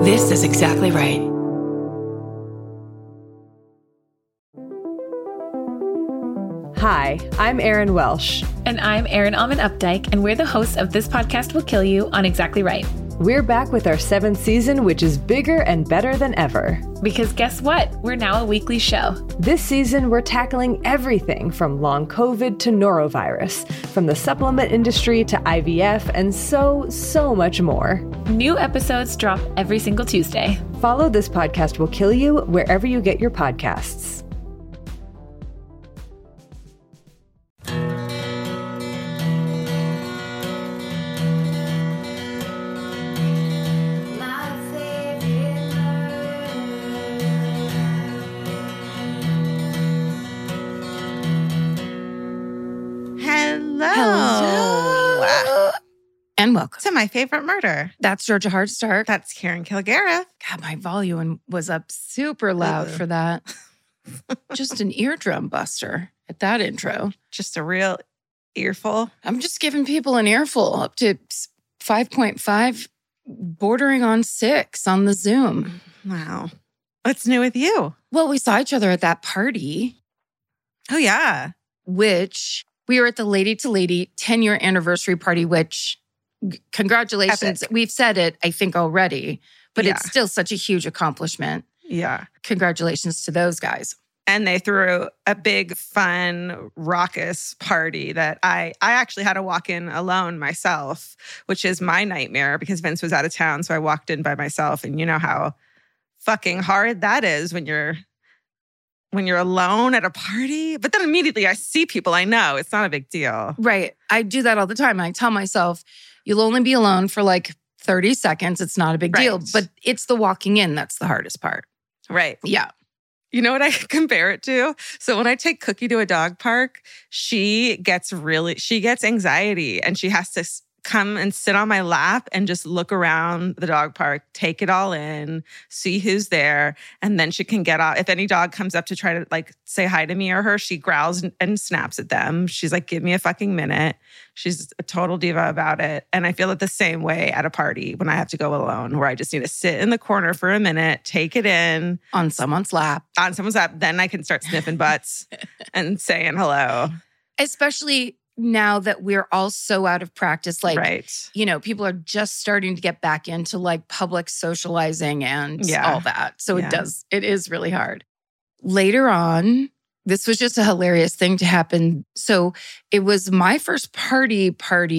This is exactly right. Hi, I'm Erin Welsh. And I'm Erin Alman Updike, and we're the hosts of This Podcast Will Kill You on Exactly Right. We're back with our 7th season, which is bigger and better than ever. Because guess what? We're now a weekly show. This season, we're tackling everything from long COVID to norovirus, from the supplement industry to IVF, and so much more. New episodes drop every single Tuesday. Follow This Podcast Will Kill You wherever you get your podcasts. And welcome to My Favorite Murder. That's Georgia Hardstark. That's Karen Kilgariff. God, my volume was up super loud for that. Just an eardrum buster at that intro. Just a real earful. I'm just giving people an earful up to 5.5, bordering on 6 on the Zoom. Wow. What's new with you? Well, we saw each other at that party. Oh, yeah. Which we were at the Lady to Lady 10-year anniversary party, which... Congratulations. Epic. We've said it, I think, already, but Yeah. it's still such a huge accomplishment. Yeah. Congratulations to those guys. And they threw a big, fun, raucous party that I actually had to walk in alone myself, which is my nightmare because Vince was out of town. So I walked in by myself. And you know how fucking hard that is when you're alone at a party. But then immediately I see people I know. It's not a big deal. Right. I do that all the time. I tell myself, you'll only be alone for like 30 seconds. It's not a big deal. But it's the walking in that's the hardest part. Right. Yeah. You know what I compare it to? So when I take Cookie to a dog park, she gets anxiety and she has to come and sit on my lap and just look around the dog park, take it all in, see who's there. And then she can get off. If any dog comes up to try to like say hi to me or her, she growls and snaps at them. She's like, give me a fucking minute. She's a total diva about it. And I feel it the same way at a party when I have to go alone, where I just need to sit in the corner for a minute, take it in. On someone's lap. Then I can start sniffing butts and saying hello. Especially now that we're all so out of practice, like, you know, people are just starting to get back into like public socializing and all that. So it is really hard. Later on, this was just a hilarious thing to happen. So it was my first party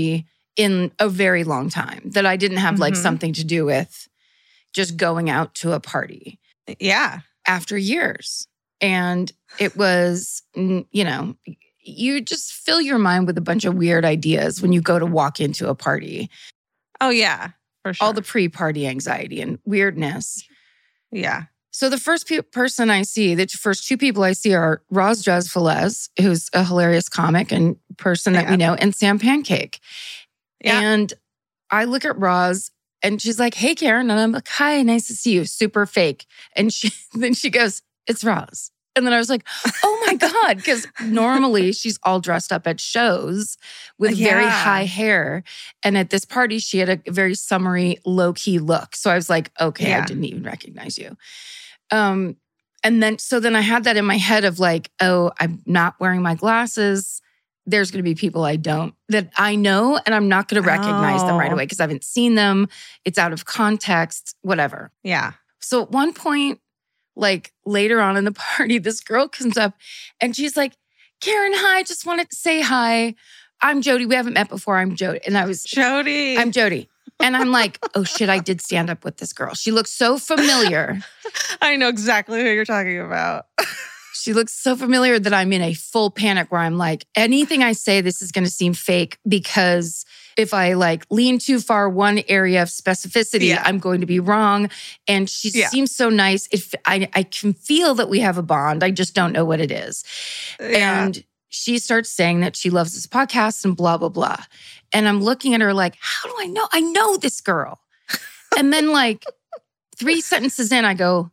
in a very long time that I didn't have like something to do with just going out to a party. Yeah. After years. And it was, you know, you just fill your mind with a bunch of weird ideas when you go to walk into a party. Oh, yeah, for sure. All the pre-party anxiety and weirdness. Yeah. So the first person I see, the first 2 people I see are Roz Drezfalez, who's a hilarious comic and person that we know, and Sam Pancake. Yeah. And I look at Roz and she's like, hey, Karen. And I'm like, hi, nice to see you. Super fake. And then she goes, it's Roz. And then I was like, oh my God, because normally she's all dressed up at shows with very high hair. And at this party, she had a very summery, low-key look. So I was like, okay, I didn't even recognize you. And then I had that in my head of like, oh, I'm not wearing my glasses. There's going to be people that I know, and I'm not going to recognize them right away because I haven't seen them. It's out of context, whatever. Yeah. So at one point, like later on in the party, this girl comes up and she's like, Karen, hi, just wanted to say hi. I'm Jody. We haven't met before. I'm Jody. And I was Jody. I'm Jody. And I'm like, oh shit, I did stand up with this girl. She looks so familiar. I know exactly who you're talking about. She looks so familiar that I'm in a full panic where I'm like, anything I say, this is going to seem fake because if I like lean too far one area of specificity, I'm going to be wrong. And she seems so nice. I can feel that we have a bond. I just don't know what it is. Yeah. And she starts saying that she loves this podcast and blah, blah, blah. And I'm looking at her like, how do I know? I know this girl. And then like 3 sentences in, I go,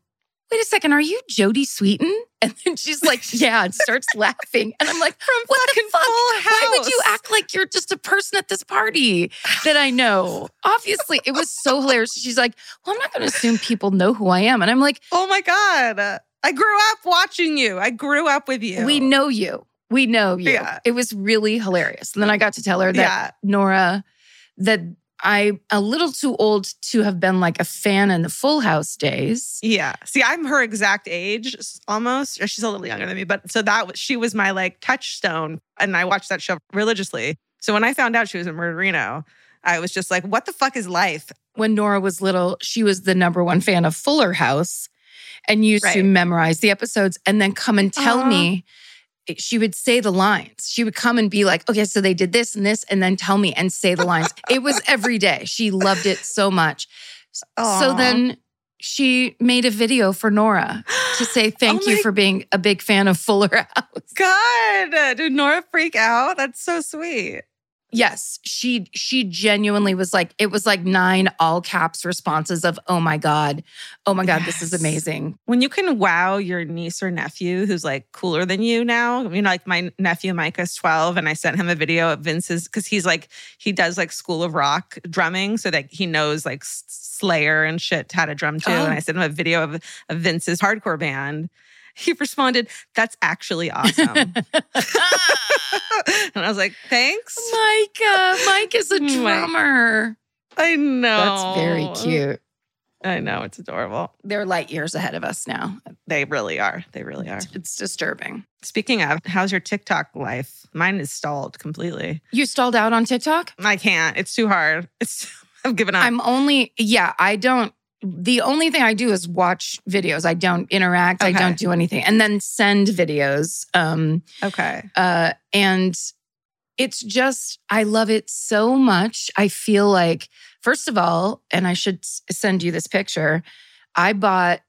wait a second, are you Jodie Sweetin? And then she's like, yeah, and starts laughing. And I'm like, from what the fuck? Why would you act like you're just a person at this party that I know? Obviously, it was so hilarious. She's like, well, I'm not going to assume people know who I am. And I'm like, oh my God. I grew up watching you. I grew up with you. We know you. We know you. Yeah. It was really hilarious. And then I got to tell her that Nora, that I'm a little too old to have been like a fan in the Full House days. Yeah. See, I'm her exact age almost. Or she's a little younger than me. But so she was my like touchstone. And I watched that show religiously. So when I found out she was in Murderino, I was just like, what the fuck is life? When Nora was little, she was the #1 fan of Fuller House and used to memorize the episodes and then come and tell me. She would say the lines. She would come and be like, okay, so they did this and this, and then tell me and say the lines. It was every day. She loved it so much. So then she made a video for Nora to say thank you for being a big fan of Fuller House. God, did Nora freak out? That's so sweet. Yes, she genuinely was like, it was like 9 all caps responses of, oh my God, this is amazing. When you can wow your niece or nephew who's like cooler than you now. You know, like my nephew Micah's 12 and I sent him a video of Vince's, because he does like School of Rock drumming so that he knows like Slayer and shit how to drum too. And I sent him a video of Vince's hardcore band. He responded, that's actually awesome. And I was like, thanks. Mike is a drummer. I know. That's very cute. I know. It's adorable. They're light years ahead of us now. They really are. They really are. It's disturbing. Speaking of, how's your TikTok life? Mine is stalled completely. You stalled out on TikTok? I can't. It's too hard. I've given up. The only thing I do is watch videos. I don't interact. I don't do anything. And then send videos. And it's just, I love it so much. I feel like, first of all, and I should send you this picture, I bought,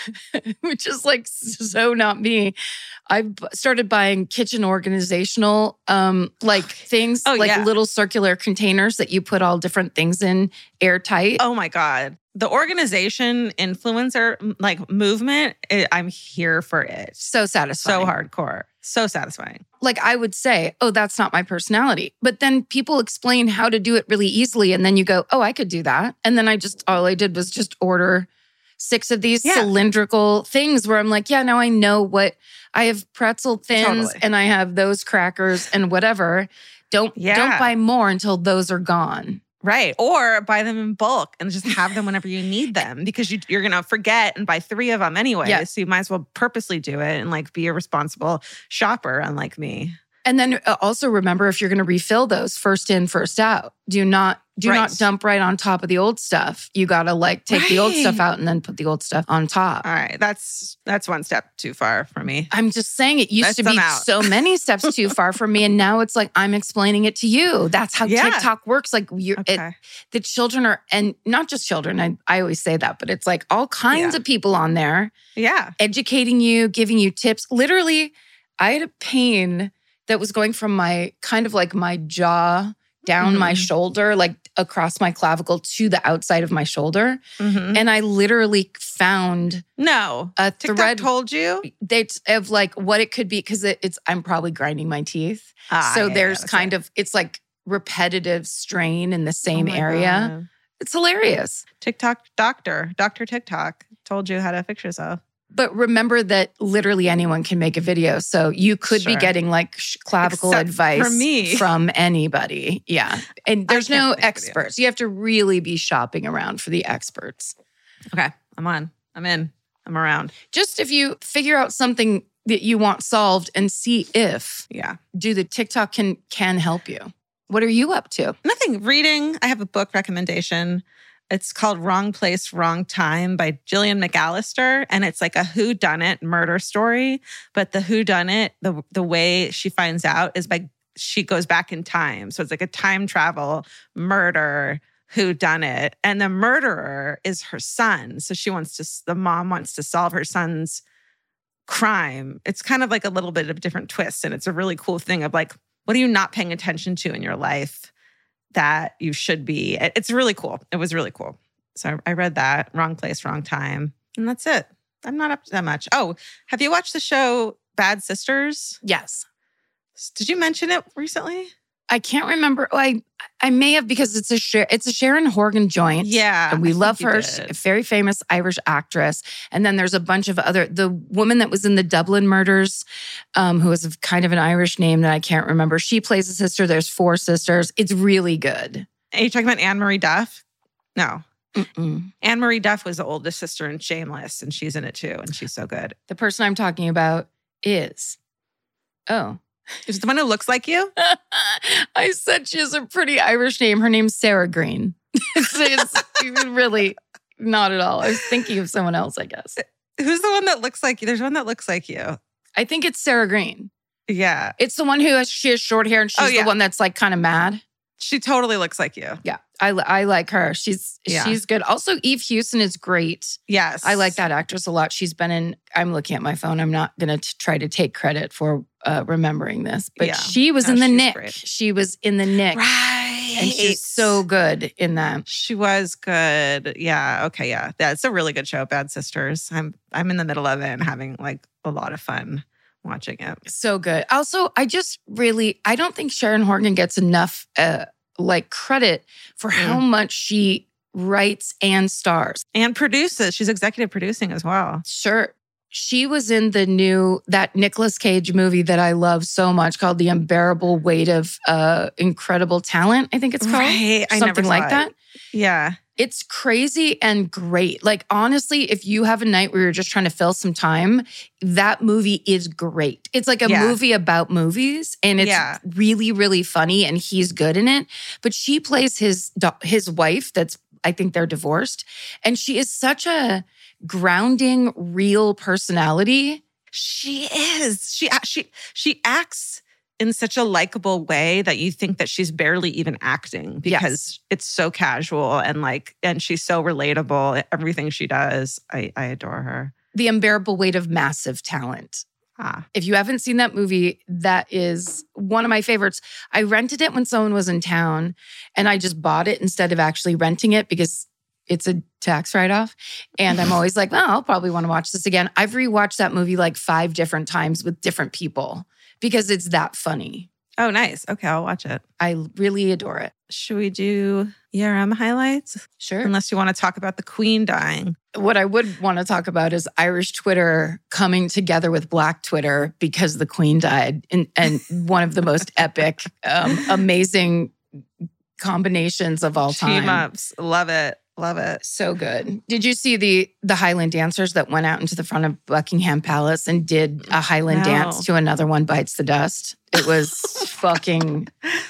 which is like so not me, I started buying kitchen organizational like things, little circular containers that you put all different things in, airtight. Oh my God. The organization influencer like movement, I'm here for it. So satisfying. So hardcore. So satisfying. Like I would say, oh, that's not my personality. But then people explain how to do it really easily. And then you go, oh, I could do that. And then all I did was just order 6 of these cylindrical things where I'm like, yeah, now I know what, I have pretzel thins and I have those crackers and whatever. Don't buy more until those are gone. Right. Or buy them in bulk and just have them whenever you need them because you're going to forget and buy 3 of them anyway. Yeah. So you might as well purposely do it and like be a responsible shopper, unlike me. And then also remember, if you're going to refill those, first in, first out. Do not dump right on top of the old stuff. You got to like take the old stuff out and then put the old stuff on top. All right. That's one step too far for me. I'm just saying it used to be so many steps too far for me. And now it's like, I'm explaining it to you. That's how TikTok works. Like the children are, and not just children. I always say that, but it's like all kinds of people on there. Yeah. Educating you, giving you tips. Literally, I had a pain that was going from my kind of like my jaw down my shoulder, like across my clavicle to the outside of my shoulder. Mm-hmm. And I literally found a TikTok thread. Told you? Of like what it could be, because I'm probably grinding my teeth. There's kind of, it's like repetitive strain in the same area. God. It's hilarious. TikTok Dr. TikTok told you how to fix yourself. But remember that literally anyone can make a video. So you could be getting like clavicle advice from anybody. Yeah. And there's no experts. You have to really be shopping around for the experts. Okay. I'm on. I'm in. I'm around. Just if you figure out something that you want solved and see if the TikTok can help you. What are you up to? Nothing. Reading. I have a book recommendation. It's called Wrong Place, Wrong Time by Gillian McAllister. And it's like a whodunit murder story. But the whodunit, the way she finds out is she goes back in time. So it's like a time travel murder whodunit. And the murderer is her son. So the mom wants to solve her son's crime. It's kind of like a little bit of a different twist. And it's a really cool thing of like, what are you not paying attention to in your life that you should be? It's really cool. It was really cool. So I read that, Wrong Place, Wrong Time. And that's it. I'm not up to that much. Oh, have you watched the show Bad Sisters? Yes. Did you mention it recently? I can't remember. Oh, I may have, because it's a Sharon Horgan joint. Yeah. And we love think you her. did. She's a very famous Irish actress. And then there's a bunch of the woman that was in the Dublin murders, who was kind of an Irish name that I can't remember. She plays a sister. There's 4 sisters. It's really good. Are you talking about Anne-Marie Duff? No. Mm-mm. Anne-Marie Duff was the oldest sister in Shameless, and she's in it too, and she's so good. The person I'm talking about is, Is it the one who looks like you? I said she has a pretty Irish name. Her name's Sarah Green. it's really not at all. I was thinking of someone else, I guess. Who's the one that looks like you? There's one that looks like you. I think it's Sarah Green. Yeah. It's the one she has short hair and she's the one that's like kind of mad. She totally looks like you. Yeah. I like her. She's good. Also, Eve Hewson is great. Yes. I like that actress a lot. She's been in, I'm looking at my phone. I'm not going to try to take credit for remembering this, but she was in The Nick. Great. She was in The Nick. Right. And she's so good in that. She was good. Yeah. Okay. Yeah. That's a really good show, Bad Sisters. I'm in the middle of it and having like a lot of fun watching it. So good. Also, I don't think Sharon Horgan gets enough credit for how much she writes and stars. And produces. She's executive producing as well. Sure. She was in that Nicolas Cage movie that I love so much called The Unbearable Weight of Incredible Talent, I think it's called. Right. I Something like that. Yeah. It's crazy and great. Like, honestly, if you have a night where you're just trying to fill some time, that movie is great. It's like a movie about movies, and it's really, really funny, and he's good in it. But she plays his wife I think they're divorced, and she is such a grounding, real personality. She is. She acts in such a likable way that you think that she's barely even acting because it's so casual and she's so relatable. Everything she does, I adore her. The Unbearable Weight of Massive Talent. If you haven't seen that movie, that is one of my favorites. I rented it when someone was in town, and I just bought it instead of actually renting it because it's a tax write-off. And I'm always like, well, I'll probably want to watch this again. I've rewatched that movie like 5 different times with different people because it's that funny. Oh, nice. Okay, I'll watch it. I really adore it. Should we do ERM highlights? Sure. Unless you want to talk about the Queen dying. What I would want to talk about is Irish Twitter coming together with Black Twitter because the Queen died. And one of the most epic, amazing combinations of all time. Team ups. Love it. Love it. So good. Did you see the Highland dancers that went out into the front of Buckingham Palace and did a Highland dance to Another One Bites the Dust? It was fucking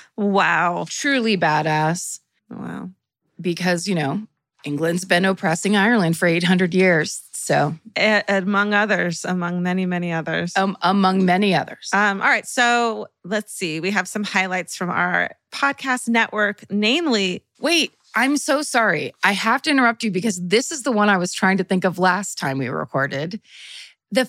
wow. Truly badass. Wow. Because, England's been oppressing Ireland for 800 years. So among many, many others. Among many others. All right. So let's see. We have some highlights from our podcast network, namely. Wait. I'm so sorry. I have to interrupt you because this is the one I was trying to think of last time we recorded. The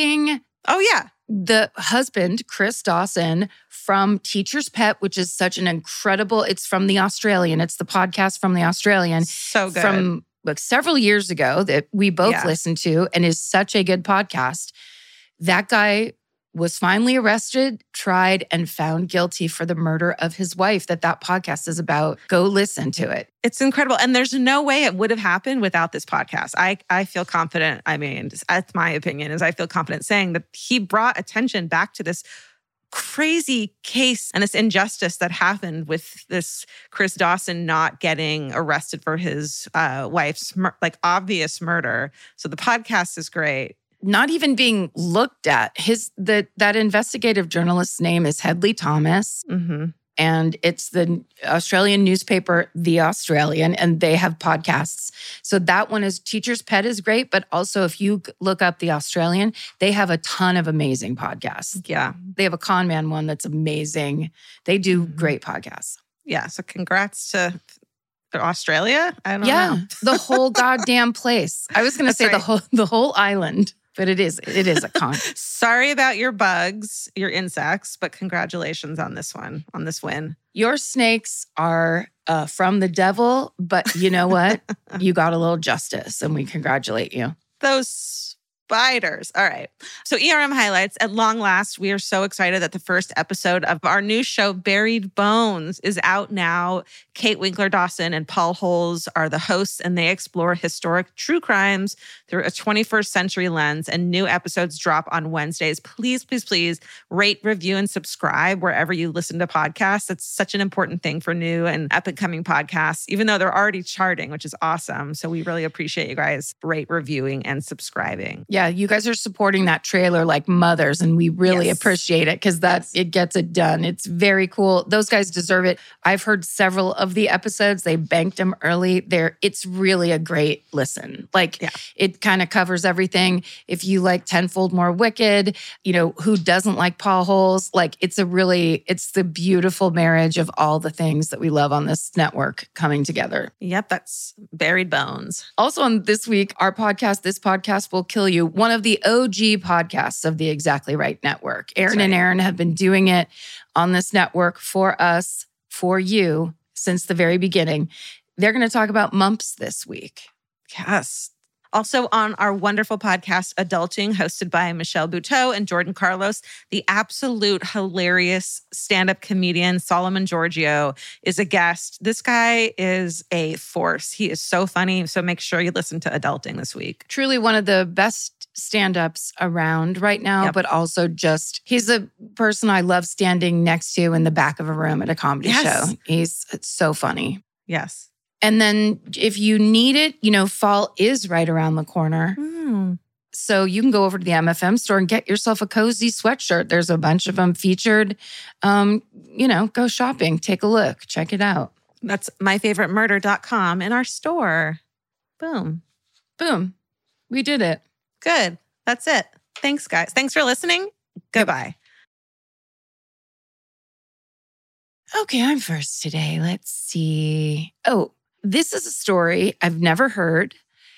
husband, Chris Dawson, from Teacher's Pet, which is such an incredible, it's from The Australian. It's the podcast from The Australian. So good. From several years ago that we both listened to and is such a good podcast. That guy was finally arrested, tried, and found guilty for the murder of his wife that podcast is about. Go listen to it. It's incredible. And there's no way it would have happened without this podcast. I feel confident. I mean, that's my opinion, is I feel confident saying that he brought attention back to this crazy case and this injustice that happened with this Chris Dawson not getting arrested for his wife's obvious murder. So the podcast is great. Not even being looked at. That investigative journalist's name is Hedley Thomas. Mm-hmm. And it's the Australian newspaper, The Australian, and they have podcasts. So that one is Teacher's Pet is great, but also if you look up The Australian, they have a ton of amazing podcasts. Yeah. They have a con man one that's amazing. They do great podcasts. Yeah. So congrats to Australia. I don't know. Yeah. The whole goddamn place. I was going to say the whole island. But it is a con. Sorry about your bugs, your insects, but congratulations on this win. Your snakes are from the devil, but you know what? You got a little justice, and we congratulate you. Those Spiders. All right. So ERM highlights. At long last, we are so excited that the first episode of our new show, Buried Bones, is out now. Kate Winkler-Dawson and Paul Holes are the hosts, and they explore historic true crimes through a 21st century lens, and new episodes drop on Wednesdays. Please, please, please rate, review, and subscribe wherever you listen to podcasts. It's such an important thing for new and up-and-coming podcasts, even though they're already charting, which is awesome. So we really appreciate you guys rate, reviewing, and subscribing. Yeah, you guys are supporting that trailer like mothers, and we really appreciate it because it gets it done. It's very cool. Those guys deserve it. I've heard several of the episodes. They banked them early. It's really a great listen. It kind of covers everything. If you like Tenfold More Wicked, who doesn't like Paul Holes? It's the beautiful marriage of all the things that we love on this network coming together. Yep, that's Buried Bones. Also on this week, our podcast, This Podcast Will Kill You, one of the OG podcasts of the Exactly Right Network. Aaron and Aaron have been doing it on this network for us, for you, since the very beginning. They're going to talk about mumps this week. Yes. Also on our wonderful podcast, Adulting, hosted by Michelle Buteau and Jordan Carlos, the absolute hilarious stand-up comedian Solomon Giorgio is a guest. This guy is a force. He is so funny. So make sure you listen to Adulting this week. Truly one of the best stand-ups around right now, but also he's a person I love standing next to in the back of a room at a comedy show. It's so funny. Yes. And then if you need it, fall is right around the corner. So you can go over to the MFM store and get yourself a cozy sweatshirt. There's a bunch of them featured. Go shopping, take a look, check it out. That's myfavoritemurder.com in our store. Boom. Boom. We did it. Good. That's it. Thanks, guys. Thanks for listening. Goodbye. Okay, I'm first today. Let's see. Oh, this is a story I've never heard.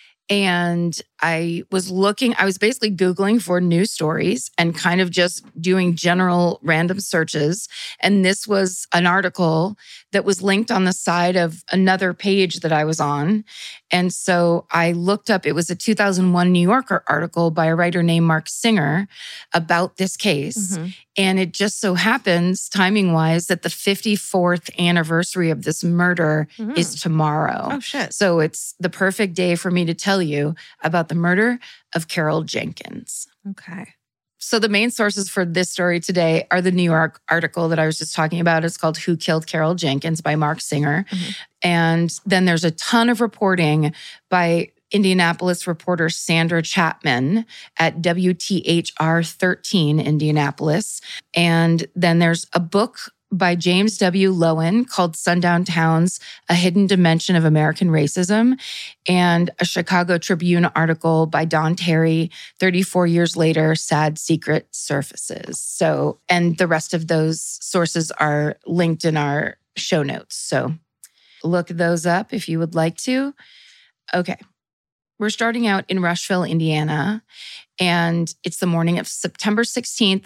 And I was basically Googling for news stories and kind of just doing general random searches. And this was an article that was linked on the side of another page that I was on. And so I looked up, it was a 2001 New Yorker article by a writer named Mark Singer about this case. Mm-hmm. And it just so happens, timing-wise, that the 54th anniversary of this murder is tomorrow. Oh, shit. So it's the perfect day for me to tell you about the murder of Carol Jenkins. Okay. So the main sources for this story today are the New York article that I was just talking about. It's called Who Killed Carol Jenkins by Mark Singer. Mm-hmm. And then there's a ton of reporting by Indianapolis reporter Sandra Chapman at WTHR 13 Indianapolis. And then there's a book by James W. Lowen called Sundown Towns, A Hidden Dimension of American Racism, and a Chicago Tribune article by Don Terry, 34 years later, Sad Secret Surfaces. So, and the rest of those sources are linked in our show notes. So look those up if you would like to. Okay. We're starting out in Rushville, Indiana, and it's the morning of September 16th,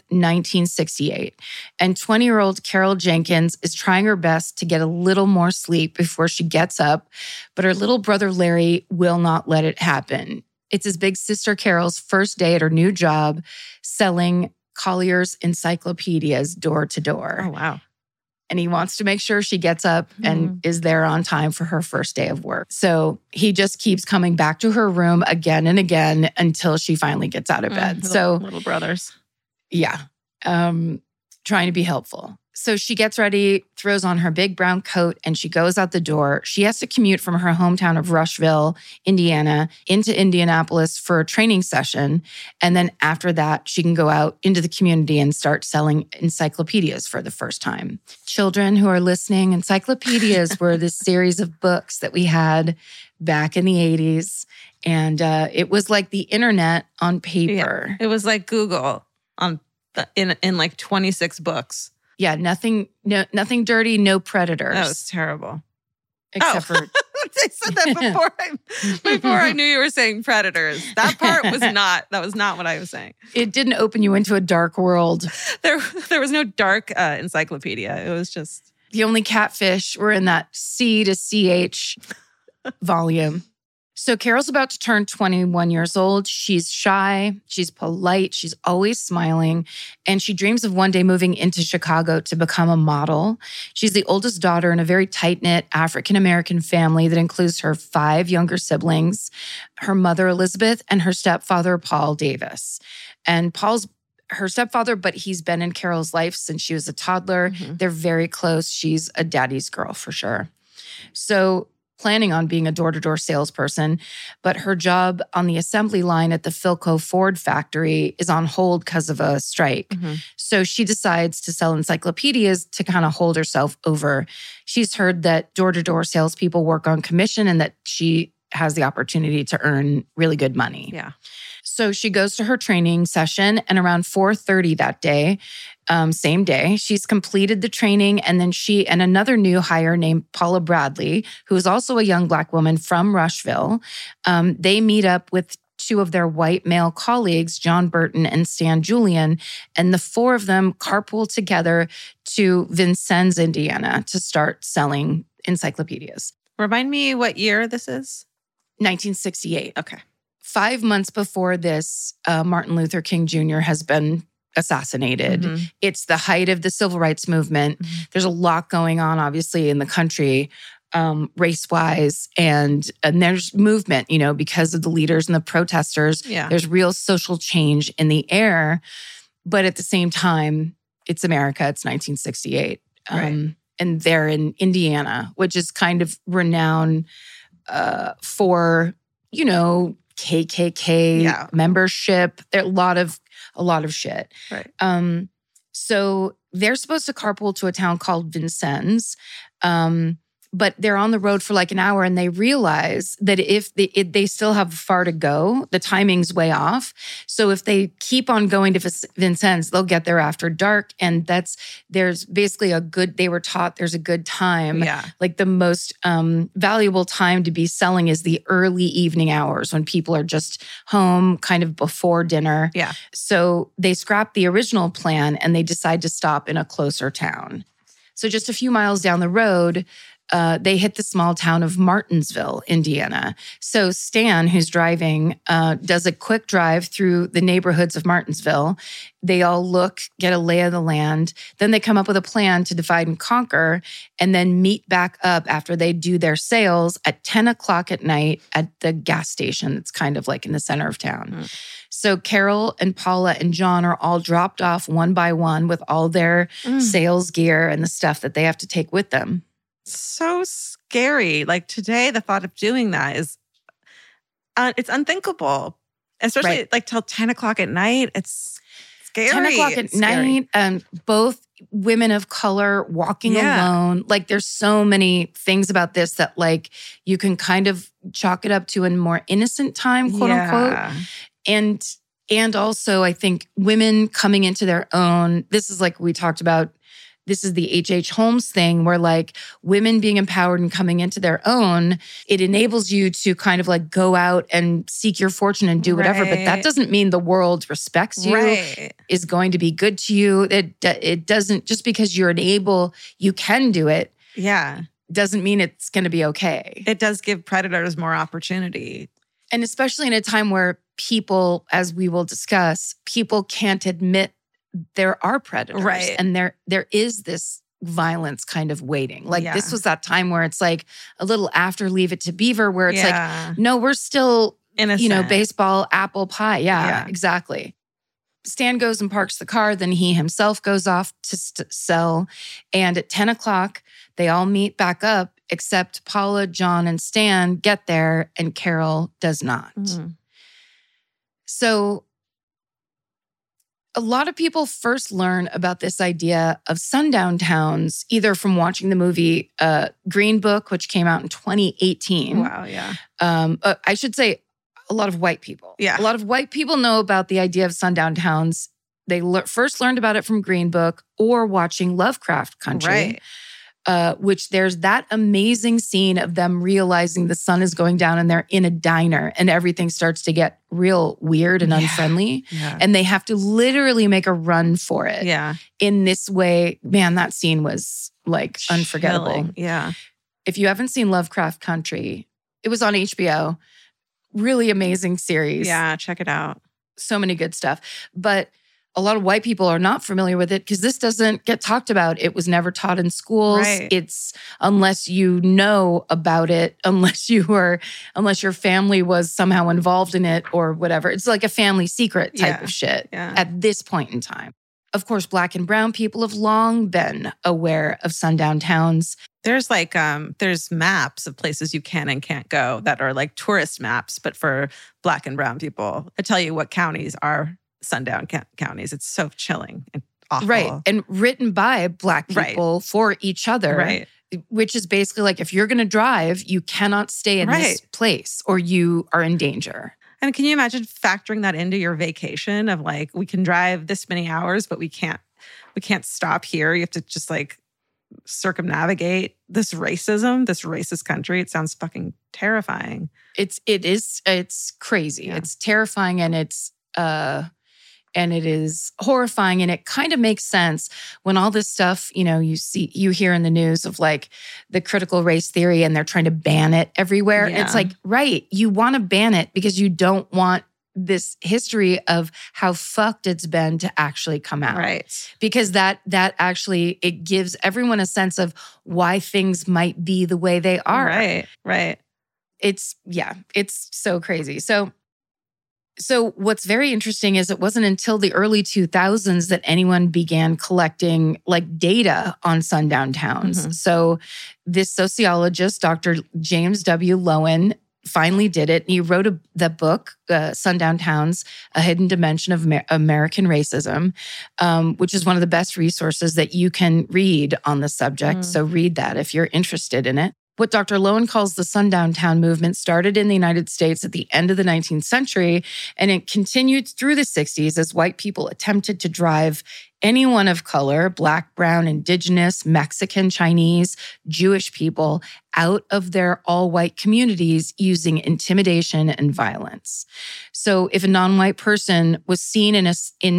1968. And 20-year-old Carol Jenkins is trying her best to get a little more sleep before she gets up, but her little brother Larry will not let it happen. It's his big sister Carol's first day at her new job, selling Collier's encyclopedias door to door. Oh, wow. And he wants to make sure she gets up and is there on time for her first day of work. So he just keeps coming back to her room again and again until she finally gets out of bed. Little brothers. Yeah. Trying to be helpful. So she gets ready, throws on her big brown coat, and she goes out the door. She has to commute from her hometown of Rushville, Indiana, into Indianapolis for a training session. And then after that, she can go out into the community and start selling encyclopedias for the first time. Children who are listening, encyclopedias were this series of books that we had back in the 80s. And it was like the internet on paper. Yeah, it was like Google in like 26 books. Yeah, nothing dirty, no predators. That was terrible. Except for I said that before I knew you were saying predators. That part was not what I was saying. It didn't open you into a dark world. There was no dark encyclopedia. It was just the only catfish were in that C to CH volume. So Carol's about to turn 21 years old. She's shy, she's polite, she's always smiling, and she dreams of one day moving into Chicago to become a model. She's the oldest daughter in a very tight-knit African-American family that includes her 5 younger siblings, her mother, Elizabeth, and her stepfather, Paul Davis. And Paul's her stepfather, but he's been in Carol's life since she was a toddler. They're very close. She's a daddy's girl for sure. So planning on being a door-to-door salesperson, but her job on the assembly line at the Philco Ford factory is on hold because of a strike. So she decides to sell encyclopedias to kind of hold herself over. She's heard that door-to-door salespeople work on commission and that she has the opportunity to earn really good money. Yeah. So she goes to her training session, and around 4:30 that day, same day, she's completed the training, and then she and another new hire named Paula Bradley, who is also a young Black woman from Rushville, they meet up with 2 of their white male colleagues, John Burton and Stan Julian, and the 4 of them carpool together to Vincennes, Indiana, to start selling encyclopedias. Remind me what year this is? 1968. Okay. 5 months before this, Martin Luther King Jr. has been assassinated. It's the height of the civil rights movement. There's a lot going on, obviously, in the country, race-wise, and there's movement, because of the leaders and the protesters. Yeah. There's real social change in the air. But at the same time, it's America. It's 1968. Right. And they're in Indiana, which is kind of renowned for, KKK membership. There a lot of shit. Right. So they're supposed to carpool to a town called Vincennes. But they're on the road for like an hour, and they realize that if they still have far to go, the timing's way off. So if they keep on going to Vincennes, they'll get there after dark. And there's basically they were taught there's a good time. Yeah. Like the most valuable time to be selling is the early evening hours when people are just home kind of before dinner. Yeah. So they scrap the original plan and they decide to stop in a closer town. So just a few miles down the road, they hit the small town of Martinsville, Indiana. So Stan, who's driving, does a quick drive through the neighborhoods of Martinsville. They all get a lay of the land. Then they come up with a plan to divide and conquer, and then meet back up after they do their sales at 10 o'clock at night at the gas station that's kind of like in the center of town. So Carol and Paula and John are all dropped off one by one with all their sales gear and the stuff that they have to take with them. So scary. Like today, the thought of doing that is, it's unthinkable, especially like till 10 o'clock at night. It's scary. 10 o'clock at night, both women of color walking alone. Like there's so many things about this that like you can kind of chalk it up to a more innocent time, quote unquote. And also I think women coming into their own, this is like we talked about, this is the H.H. Holmes thing where like women being empowered and coming into their own, it enables you to kind of like go out and seek your fortune and do whatever. But that doesn't mean the world respects you, is going to be good to you. It doesn't, just because you're you can do it. Yeah. Doesn't mean it's going to be okay. It does give predators more opportunity. And especially in a time where people, as we will discuss, people can't admit there are predators. Right. And there is this violence kind of waiting. Like this was that time where it's like a little after Leave It to Beaver where it's like, no, we're still, innocent. Baseball, apple pie. Yeah, exactly. Stan goes and parks the car. Then he himself goes off to sell. And at 10 o'clock, they all meet back up, except Paula, John, and Stan get there, and Carol does not. So a lot of people first learn about this idea of sundown towns either from watching the movie Green Book, which came out in 2018. Wow, yeah. I should say a lot of white people. Yeah. A lot of white people know about the idea of sundown towns. They first learned about it from Green Book or watching Lovecraft Country. Which there's that amazing scene of them realizing the sun is going down and they're in a diner and everything starts to get real weird and unfriendly. And they have to literally make a run for it. In this way, man, that scene was like unforgettable. Yeah. If you haven't seen Lovecraft Country, it was on HBO. Really amazing series. Yeah, check it out. So many good stuff. But a lot of white people are not familiar with it because this doesn't get talked about. It was never taught in schools. Right. It's unless you know about it, unless your family was somehow involved in it or whatever. It's like a family secret type of shit at this point in time. Of course, Black and brown people have long been aware of sundown towns. There's like there's maps of places you can and can't go that are like tourist maps, but for Black and brown people. I tell you what counties are sundown counties. It's so chilling and awful. Right. And written by Black people for each other. Right. Which is basically like, if you're going to drive, you cannot stay in this place or you are in danger. And can you imagine factoring that into your vacation of like, we can drive this many hours, but we can't stop here. You have to just like circumnavigate this racism, this racist country. It sounds fucking terrifying. It's crazy. Yeah. It's terrifying and it is horrifying. And it kind of makes sense when all this stuff, you hear in the news of like the critical race theory and they're trying to ban it everywhere. Yeah. It's like, right, you want to ban it because you don't want this history of how fucked it's been to actually come out. Right. Because that actually, it gives everyone a sense of why things might be the way they are. Right. It's so crazy. So what's very interesting is it wasn't until the early 2000s that anyone began collecting like data on sundown towns. Mm-hmm. So this sociologist, Dr. James W. Loewen, finally did it. He wrote the book, Sundown Towns, A Hidden Dimension of American Racism, which is one of the best resources that you can read on the subject. So read that if you're interested in it. What Dr. Loewen calls the sundown town movement started in the United States at the end of the 19th century, and it continued through the 60s as white people attempted to drive anyone of color, Black, brown, indigenous, Mexican, Chinese, Jewish people out of their all-white communities using intimidation and violence. So if a non-white person was seen in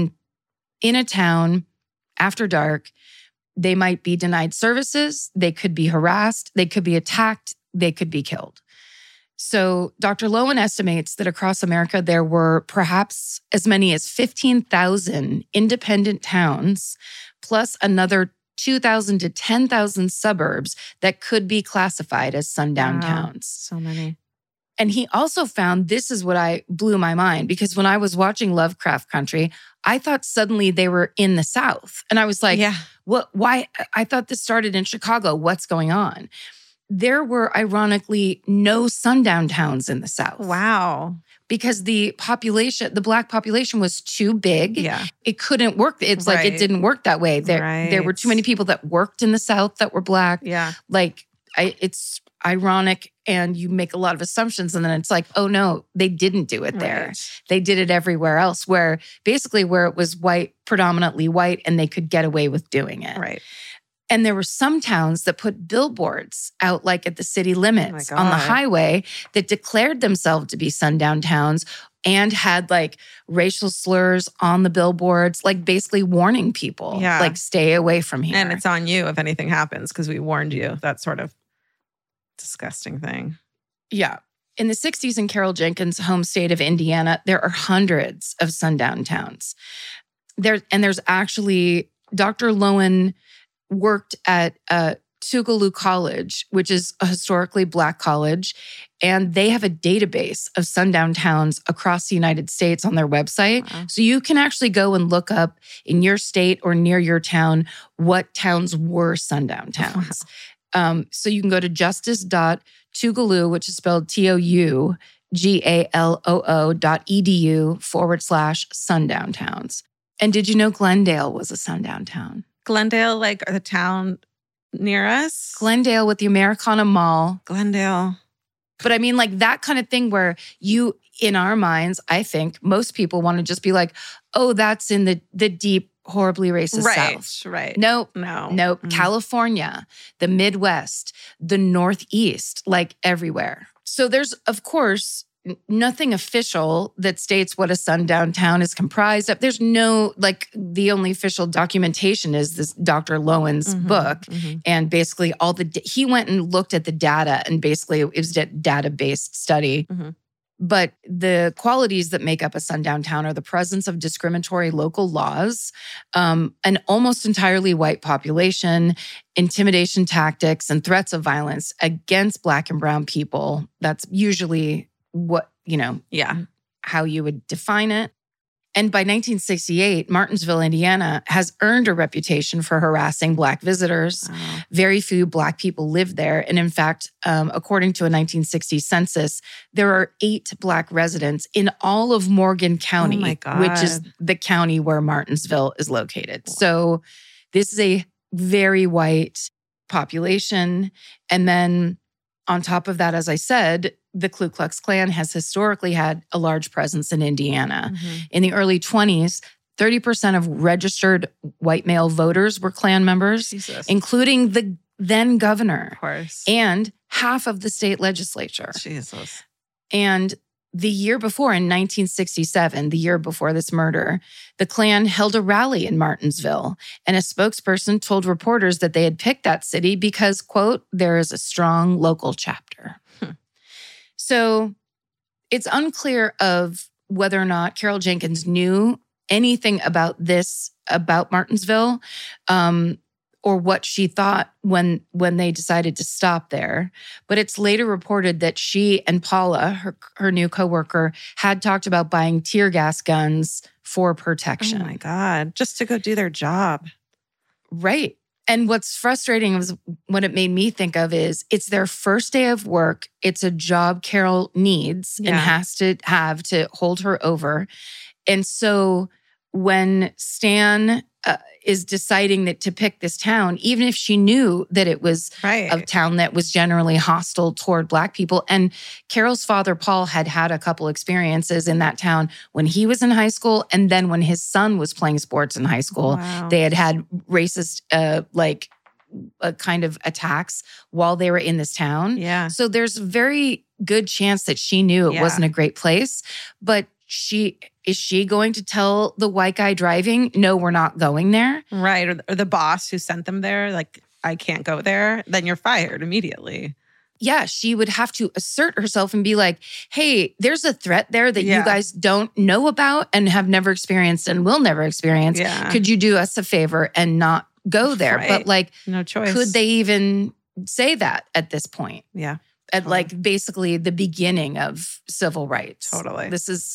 a town after dark, they might be denied services, they could be harassed, they could be attacked, they could be killed. So Dr. Loewen estimates that across America, there were perhaps as many as 15,000 independent towns, plus another 2,000 to 10,000 suburbs that could be classified as sundown towns. So many. And he also found, this is what blew my mind, because when I was watching Lovecraft Country, I thought suddenly they were in the South. And I was like, what? Why? I thought this started in Chicago. What's going on? There were, ironically, no sundown towns in the South. Wow. Because the Black population was too big. Yeah. It couldn't work. It's like it didn't work that way. There were too many people that worked in the South that were Black. Yeah. It's ironic and you make a lot of assumptions and then it's like, oh no, they didn't do it there. Right. They did it everywhere else where it was white, predominantly white, and they could get away with doing it. Right. And there were some towns that put billboards out like at the city limits on the highway that declared themselves to be sundown towns and had like racial slurs on the billboards, like basically warning people, like stay away from here. And it's on you if anything happens because we warned you. That sort of disgusting thing. Yeah. In the 60s in Carol Jenkins' home state of Indiana, there are hundreds of sundown towns. There's actually, Dr. Loewen worked at Tougaloo College, which is a historically Black college, and they have a database of sundown towns across the United States on their website. Wow. So you can actually go and look up in your state or near your town what towns were sundown towns. Wow. So you can go to justice.tougaloo, which is spelled TOUGALOO.edu/sundown towns. And did you know Glendale was a sundown town? Glendale, like the town near us? Glendale with the Americana Mall. Glendale. But I mean, like that kind of thing where you, in our minds, I think most people want to just be like, oh, that's in the deep, horribly racist South. Right. Nope. No. Mm-hmm. California, the Midwest, the Northeast, like everywhere. So there's, of course, nothing official that states what a sundown town is comprised of. There's no, like, the only official documentation is this Dr. Loewen's book. Mm-hmm. And basically he went and looked at the data and basically it was a data-based study. Mm-hmm. But the qualities that make up a sundown town are the presence of discriminatory local laws, an almost entirely white population, intimidation tactics, and threats of violence against Black and brown people. That's usually what, how you would define it. And by 1968, Martinsville, Indiana, has earned a reputation for harassing Black visitors. Wow. Very few Black people live there. And in fact, according to a 1960 census, there are 8 Black residents in all of Morgan County, Oh my God. which is the county where Martinsville is located. Wow. So this is a very white population. And then on top of that, as I said, the Ku Klux Klan has historically had a large presence in Indiana. Mm-hmm. In the early 20s, 30% of registered white male voters were Klan members, Jesus. including the then governor Of course. and half of the state legislature. Jesus. And the year before, in 1967, the year before this murder, the Klan held a rally in Martinsville, and a spokesperson told reporters that they had picked that city because, quote, there is a strong local chapter. So it's unclear of whether or not Carol Jenkins knew anything about this, about Martinsville, or what she thought when they decided to stop there. But it's later reported that she and Paula, her new coworker, had talked about buying tear gas guns for protection. Oh my God. Just to go do their job. Right. And what's frustrating was what it made me think of is it's their first day of work. It's a job Carol needs and has to have to hold her over. And so when Stan is deciding that to pick this town, even if she knew that it was a town that was generally hostile toward Black people. And Carol's father, Paul, had had a couple experiences in that town when he was in high school. And then when his son was playing sports in high school, they had racist, kind of attacks while they were in this town. Yeah. So there's a very good chance that she knew it wasn't a great place. But is she going to tell the white guy driving, no, we're not going there? Right. Or the boss who sent them there, like, I can't go there. Then you're fired immediately. Yeah, she would have to assert herself and be like, hey, there's a threat there that you guys don't know about and have never experienced and will never experience. Yeah. Could you do us a favor and not go there? Right. But like, no choice. Could they even say that at this point? Yeah. At like basically the beginning of civil rights. Totally.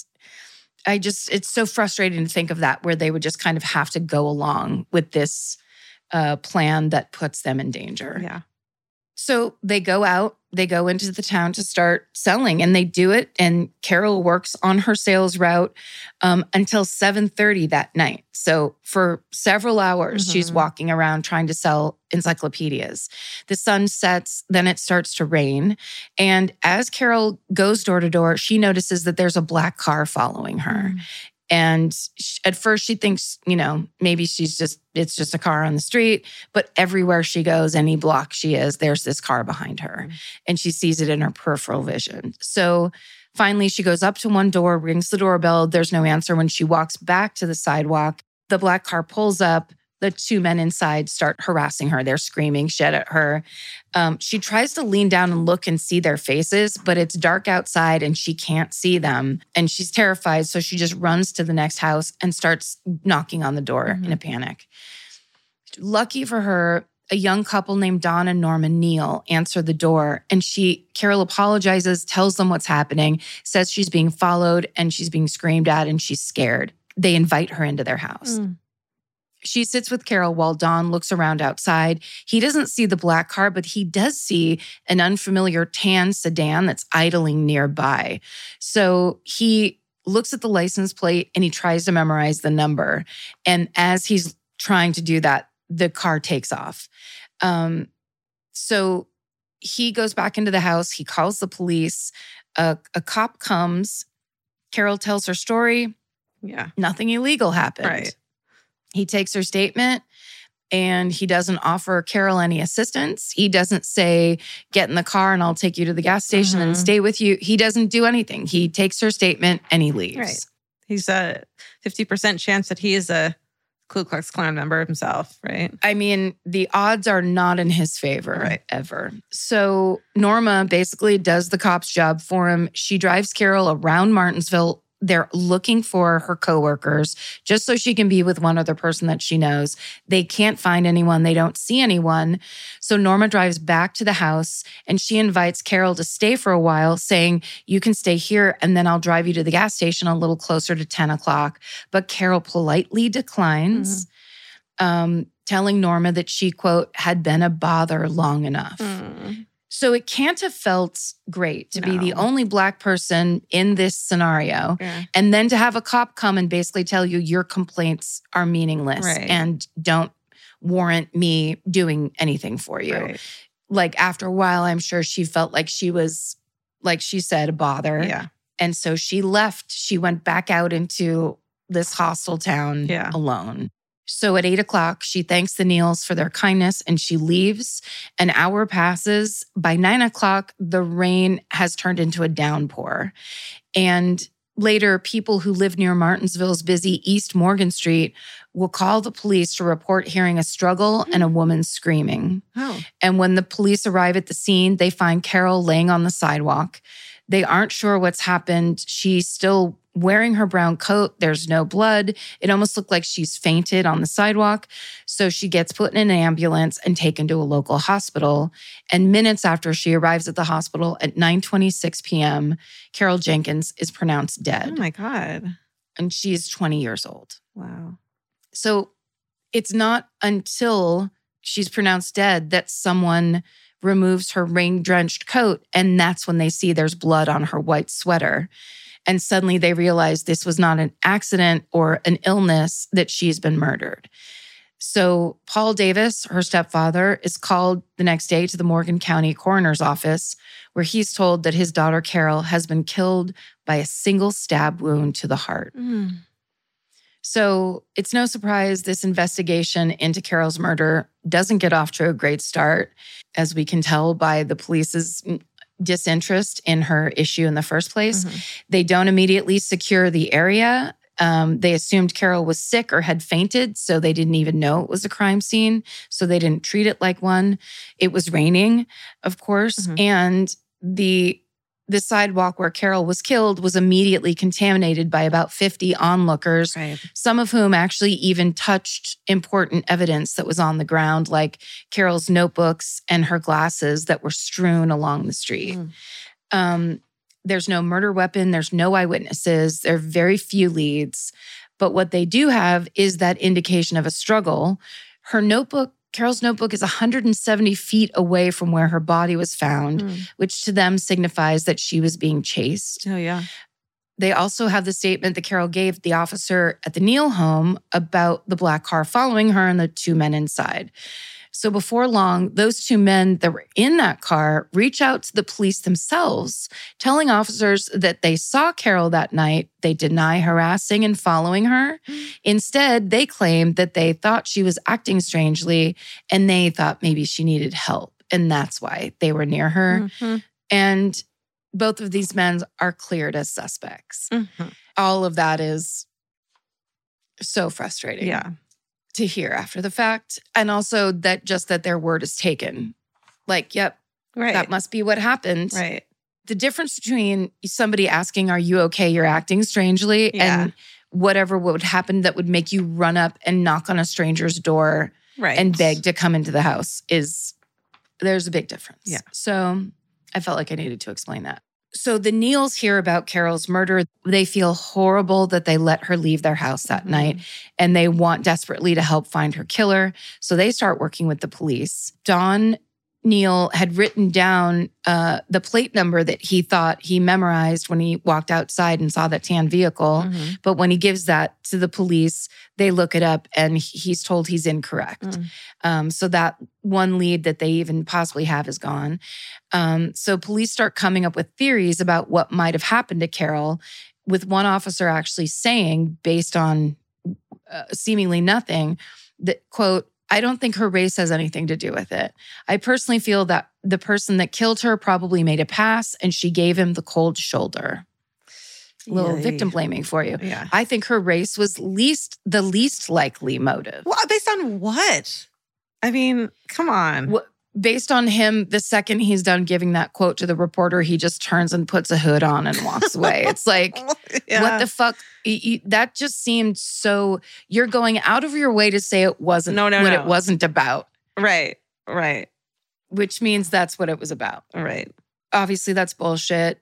It's so frustrating to think of that, where they would just kind of have to go along with this plan that puts them in danger. Yeah. So they go out, they go into the town to start selling, and they do it. And Carol works on her sales route until 7:30 that night. So for several hours, she's walking around trying to sell encyclopedias. The sun sets, then it starts to rain. And as Carol goes door to door, she notices that there's a Black car following her. And at first she thinks, maybe it's just a car on the street. But everywhere she goes, any block she is, there's this car behind her. And she sees it in her peripheral vision. So finally, she goes up to one door, rings the doorbell. There's no answer. When she walks back to the sidewalk, the Black car pulls up. The 2 men inside start harassing her. They're screaming shit at her. She tries to lean down and look and see their faces, but it's dark outside and she can't see them. And she's terrified, so she just runs to the next house and starts knocking on the door in a panic. Lucky for her, a young couple named Don and Norman Neal answer the door. And Carol apologizes, tells them what's happening, says she's being followed and she's being screamed at and she's scared. They invite her into their house. She sits with Carol while Don looks around outside. He doesn't see the Black car, but he does see an unfamiliar tan sedan that's idling nearby. So he looks at the license plate and he tries to memorize the number. And as he's trying to do that, the car takes off. So he goes back into the house. He calls the police. A cop comes. Carol tells her story. Yeah. Nothing illegal happened. Right. He takes her statement and he doesn't offer Carol any assistance. He doesn't say, get in the car and I'll take you to the gas station and stay with you. He doesn't do anything. He takes her statement and he leaves. Right. He's a 50% chance that he is a Ku Klux Klan member himself, right? I mean, the odds are not in his favor ever. So Norma basically does the cop's job for him. She drives Carol around Martinsville. They're looking for her coworkers just so she can be with one other person that she knows. They can't find anyone. They don't see anyone. So Norma drives back to the house and she invites Carol to stay for a while, saying, you can stay here and then I'll drive you to the gas station a little closer to 10 o'clock. But Carol politely declines, telling Norma that she, quote, had been a bother long enough. So it can't have felt great to be the only Black person in this scenario. And then to have a cop come and basically tell you your complaints are meaningless and don't warrant me doing anything for you. Like after a while, I'm sure she felt like she was, like she said, a bother. And so she left. She went back out into this hostile town alone. So at 8 o'clock, she thanks the Neals for their kindness and she leaves. An hour passes. By 9 o'clock, the rain has turned into a downpour. And later, people who live near Martinsville's busy East Morgan Street will call the police to report hearing a struggle and a woman screaming. And when the police arrive at the scene, they find Carol laying on the sidewalk. They aren't sure what's happened. She's still wearing her brown coat. There's no blood. It almost looked like she's fainted on the sidewalk. So she gets put in an ambulance and taken to a local hospital. And minutes after she arrives at the hospital at 9:26 p.m., Carol Jenkins is pronounced dead. Oh my God. And she is 20 years old. Wow. So it's not until she's pronounced dead that someone removes her rain-drenched coat, and that's when they see there's blood on her white sweater. And suddenly they realize this was not an accident or an illness, that she's been murdered. So Paul Davis, her stepfather, is called the next day to the Morgan County Coroner's Office, where he's told that his daughter Carol has been killed by a single stab wound to the heart. So it's no surprise this investigation into Carol's murder doesn't get off to a great start, as we can tell by the police's disinterest in her issue in the first place. They don't immediately secure the area. They assumed Carol was sick or had fainted, so they didn't even know it was a crime scene. So they didn't treat it like one. It was raining, of course, and the sidewalk where Carol was killed was immediately contaminated by about 50 onlookers, some of whom actually even touched important evidence that was on the ground, like Carol's notebooks and her glasses that were strewn along the street. There's no murder weapon. There's no eyewitnesses. There are very few leads. But what they do have is that indication of a struggle. Carol's notebook is 170 feet away from where her body was found, which to them signifies that she was being chased. They also have the statement that Carol gave the officer at the Neal home about the black car following her and the two men inside. So before long, those two men that were in that car reach out to the police themselves, telling officers that they saw Carol that night. They deny harassing and following her. Instead, they claim that they thought she was acting strangely and they thought maybe she needed help. And that's why they were near her. And both of these men are cleared as suspects. All of that is so frustrating. To hear after the fact. And also that their word is taken. Like, yep, that must be what happened. The difference between somebody asking, are you okay? You're acting strangely, and whatever would happen that would make you run up and knock on a stranger's door and beg to come into the house there's a big difference. So I felt like I needed to explain that. So the Neals hear about Carol's murder. They feel horrible that they let her leave their house that night, and they want desperately to help find her killer. So they start working with the police. Don Neal had written down the plate number that he thought he memorized when he walked outside and saw that tan vehicle. But when he gives that to the police, they look it up and he's told he's incorrect. So that one lead that they even possibly have is gone. So police start coming up with theories about what might have happened to Carol, with one officer actually saying, based on seemingly nothing, that, quote, I don't think her race has anything to do with it. I personally feel that the person that killed her probably made a pass and she gave him the cold shoulder. little Yay. victim blaming for you. Yeah. I think her race was the least likely motive. Well, based on what? I mean, come on. Based on him, the second he's done giving that quote to the reporter, he just turns and puts a hood on and walks away. It's like, what the fuck? That just seemed so, you're going out of your way to say it wasn't what it wasn't about. Right. Which means that's what it was about. Right. Obviously, that's bullshit.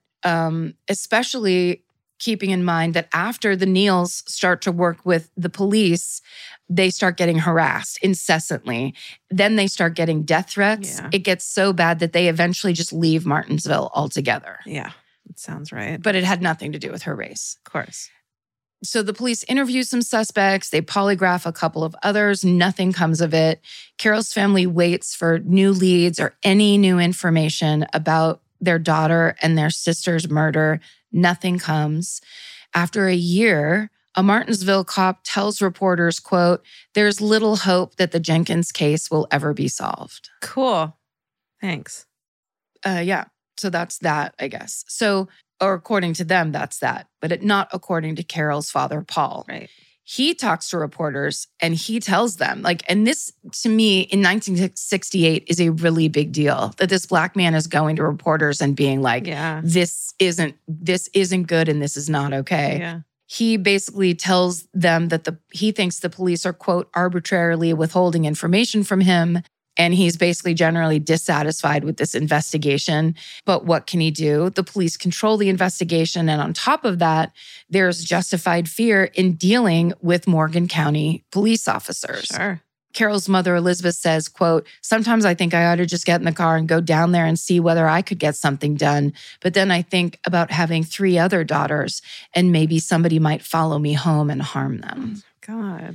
Especially keeping in mind that after the Neals start to work with the police, they start getting harassed incessantly. Then they start getting death threats. Yeah. It gets so bad that they eventually just leave Martinsville altogether. Yeah, that sounds right. But it had nothing to do with her race. Of course. So the police interview some suspects. They polygraph a couple of others. Nothing comes of it. Carol's family waits for new leads or any new information about their daughter and their sister's murder. Nothing comes. After a year, a Martinsville cop tells reporters, quote, "There's little hope that the Jenkins case will ever be solved." Cool. Thanks. Yeah. So that's that, I guess. So, or according to them, that's that. But not according to Carol's father, Paul. Right. He talks to reporters and he tells them, like, and this to me in 1968 is a really big deal that this Black man is going to reporters and being like, this isn't good and this is not okay. Yeah. He basically tells them that he thinks the police are, quote, arbitrarily withholding information from him. And he's basically generally dissatisfied with this investigation. But what can he do? The police control the investigation. And on top of that, there's justified fear in dealing with Morgan County police officers. Sure. Carol's mother, Elizabeth, says, quote, "Sometimes I think I ought to just get in the car and go down there and see whether I could get something done. But then I think about having 3 other daughters and maybe somebody might follow me home and harm them." God.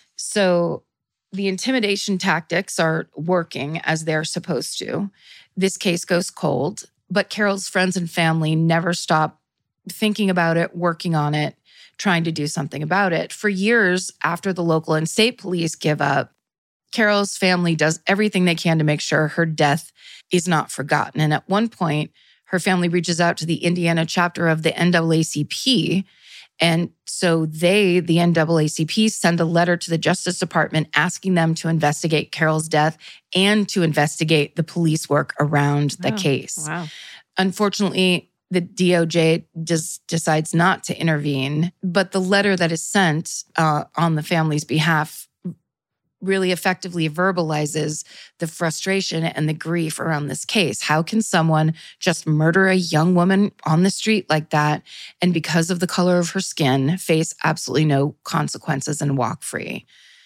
So the intimidation tactics are working as they're supposed to. This case goes cold, but Carol's friends and family never stop thinking about it, working on it, trying to do something about it. For years after the local and state police give up, Carol's family does everything they can to make sure her death is not forgotten. And at one point, her family reaches out to the Indiana chapter of the NAACP. And so the NAACP, send a letter to the Justice Department asking them to investigate Carol's death and to investigate the police work around the case. Wow. Unfortunately, the DOJ decides not to intervene, but the letter that is sent on the family's behalf really effectively verbalizes the frustration and the grief around this case. How can someone just murder a young woman on the street like that and because of the color of her skin face absolutely no consequences and walk free?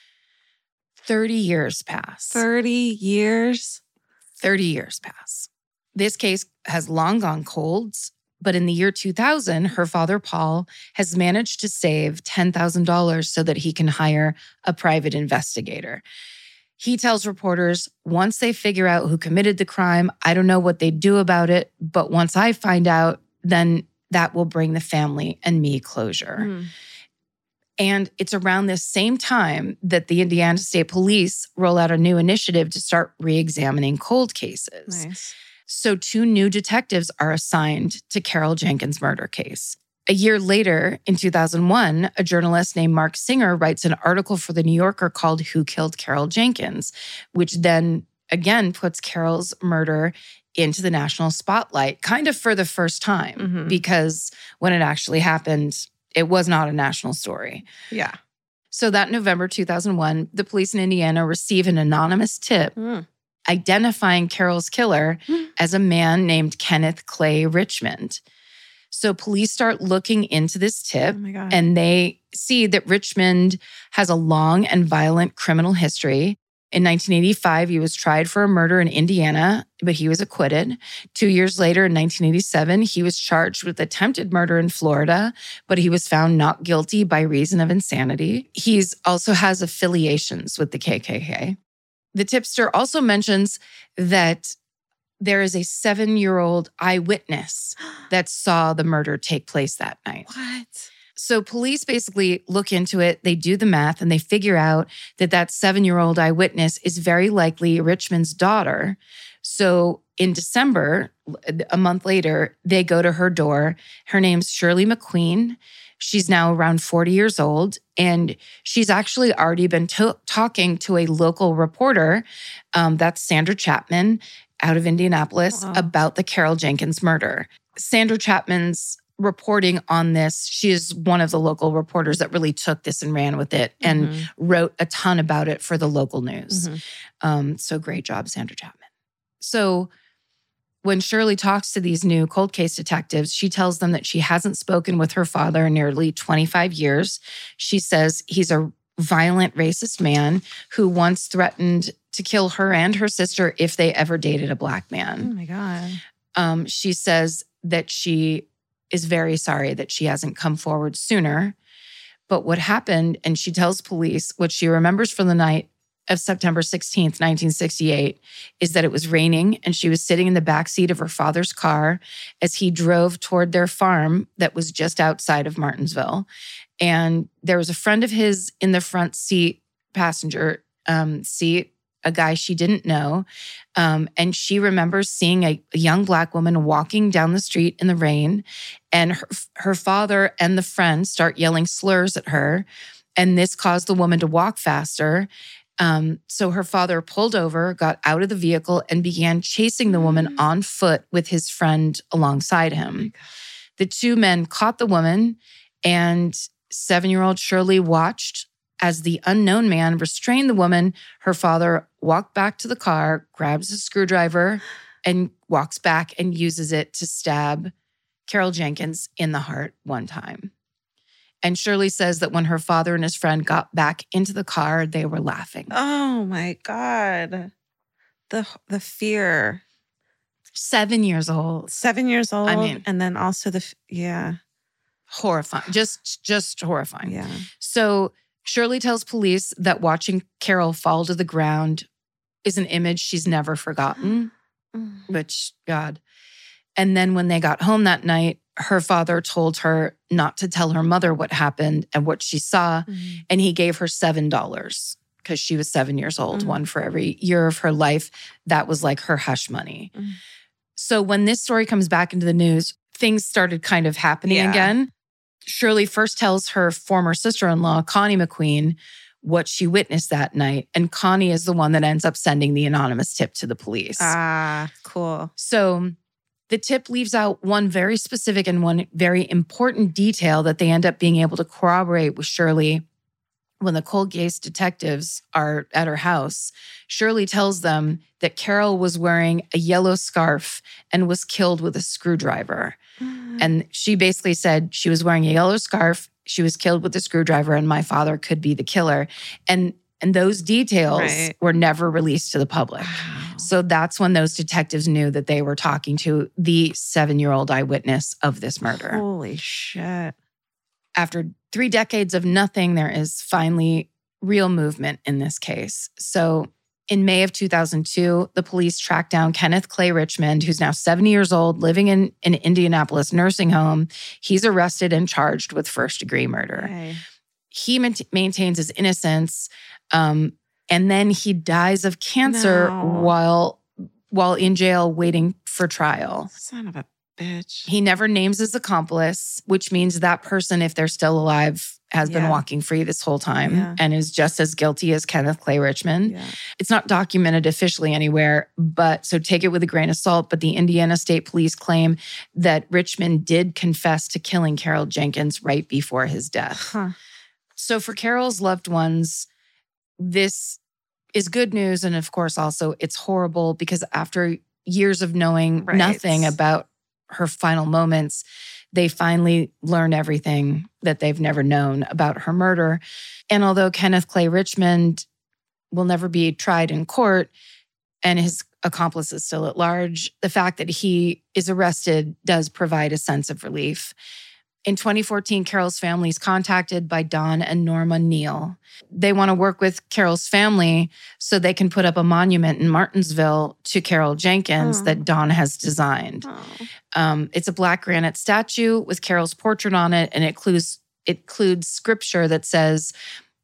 30 years pass. 30 years? 30 years pass. This case has long gone cold, but in the year 2000, her father, Paul, has managed to save $10,000 so that he can hire a private investigator. He tells reporters, once they figure out who committed the crime, I don't know what they do about it, but once I find out, then that will bring the family and me closure. Mm. And it's around this same time that the Indiana State Police roll out a new initiative to start re-examining cold cases. Nice. So 2 new detectives are assigned to Carol Jenkins' murder case. A year later, in 2001, a journalist named Mark Singer writes an article for The New Yorker called "Who Killed Carol Jenkins?" which then again puts Carol's murder into the national spotlight, kind of for the first time, because when it actually happened, it was not a national story. Yeah. So that November 2001, the police in Indiana receive an anonymous tip identifying Carol's killer as a man named Kenneth Clay Richmond. So police start looking into this tip, and they see that Richmond has a long and violent criminal history. In 1985, he was tried for a murder in Indiana, but he was acquitted. 2 years later, in 1987, he was charged with attempted murder in Florida, but he was found not guilty by reason of insanity. He also has affiliations with the KKK. The tipster also mentions that there is a 7-year-old eyewitness that saw the murder take place that night. What? So police basically look into it, they do the math, and they figure out that 7-year-old eyewitness is very likely Richmond's daughter. So in December, a month later, they go to her door. Her name's Shirley McQueen. She's now around 40 years old, and she's actually already been talking to a local reporter, that's Sandra Chapman out of Indianapolis, about the Carol Jenkins murder. Sandra Chapman's reporting on this, she is one of the local reporters that really took this and ran with it and wrote a ton about it for the local news. So great job, Sandra Chapman. So when Shirley talks to these new cold case detectives, she tells them that she hasn't spoken with her father in nearly 25 years. She says he's a violent, racist man who once threatened to kill her and her sister if they ever dated a Black man. Oh my God. She says that she is very sorry that she hasn't come forward sooner. But what happened, and she tells police what she remembers from the night of September 16th, 1968, is that it was raining and she was sitting in the backseat of her father's car as he drove toward their farm that was just outside of Martinsville. And there was a friend of his in the front seat, passenger seat, a guy she didn't know. And she remembers seeing a young Black woman walking down the street in the rain, and her father and the friend start yelling slurs at her. And this caused the woman to walk faster. So her father pulled over, got out of the vehicle, and began chasing the woman on foot with his friend alongside him. The two men caught the woman, and 7-year-old Shirley watched as the unknown man restrained the woman. Her father walked back to the car, grabs a screwdriver, and walks back and uses it to stab Carol Jenkins in the heart one time. And Shirley says that when her father and his friend got back into the car, they were laughing. Oh my God. The fear. 7 years old. 7 years old. I mean, and then also horrifying. Just horrifying. Yeah. So Shirley tells police that watching Carol fall to the ground is an image she's never forgotten, which, God. And then when they got home that night, her father told her not to tell her mother what happened and what she saw. And he gave her $7 because she was 7 years old, one for every year of her life. That was like her hush money. So when this story comes back into the news, things started kind of happening again. Shirley first tells her former sister-in-law, Connie McQueen, what she witnessed that night. And Connie is the one that ends up sending the anonymous tip to the police. Ah, cool. So the tip leaves out one very specific and one very important detail that they end up being able to corroborate with Shirley when the cold case detectives are at her house. Shirley tells them that Carol was wearing a yellow scarf and was killed with a screwdriver. And she basically said she was wearing a yellow scarf, she was killed with a screwdriver, and my father could be the killer. And those details were never released to the public. Wow. So that's when those detectives knew that they were talking to the 7-year-old eyewitness of this murder. Holy shit. After 3 decades of nothing, there is finally real movement in this case. So in May of 2002, the police tracked down Kenneth Clay Richmond, who's now 70 years old, living in an Indianapolis nursing home. He's arrested and charged with first-degree murder. Okay. He maintains his innocence, and then he dies of cancer while in jail waiting for trial. Son of a bitch. He never names his accomplice, which means that person, if they're still alive, has been walking free this whole time and is just as guilty as Kenneth Clay Richmond. Yeah. It's not documented officially anywhere, but so take it with a grain of salt. But the Indiana State Police claim that Richmond did confess to killing Carol Jenkins right before his death. So for Carol's loved ones, this is good news. And of course, also it's horrible because after years of knowing nothing about her final moments, they finally learn everything that they've never known about her murder. And although Kenneth Clay Richmond will never be tried in court and his accomplice is still at large, the fact that he is arrested does provide a sense of relief. In 2014, Carol's family is contacted by Don and Norma Neal. They want to work with Carol's family so they can put up a monument in Martinsville to Carol Jenkins that Don has designed. It's a black granite statue with Carol's portrait on it, and it includes scripture that says,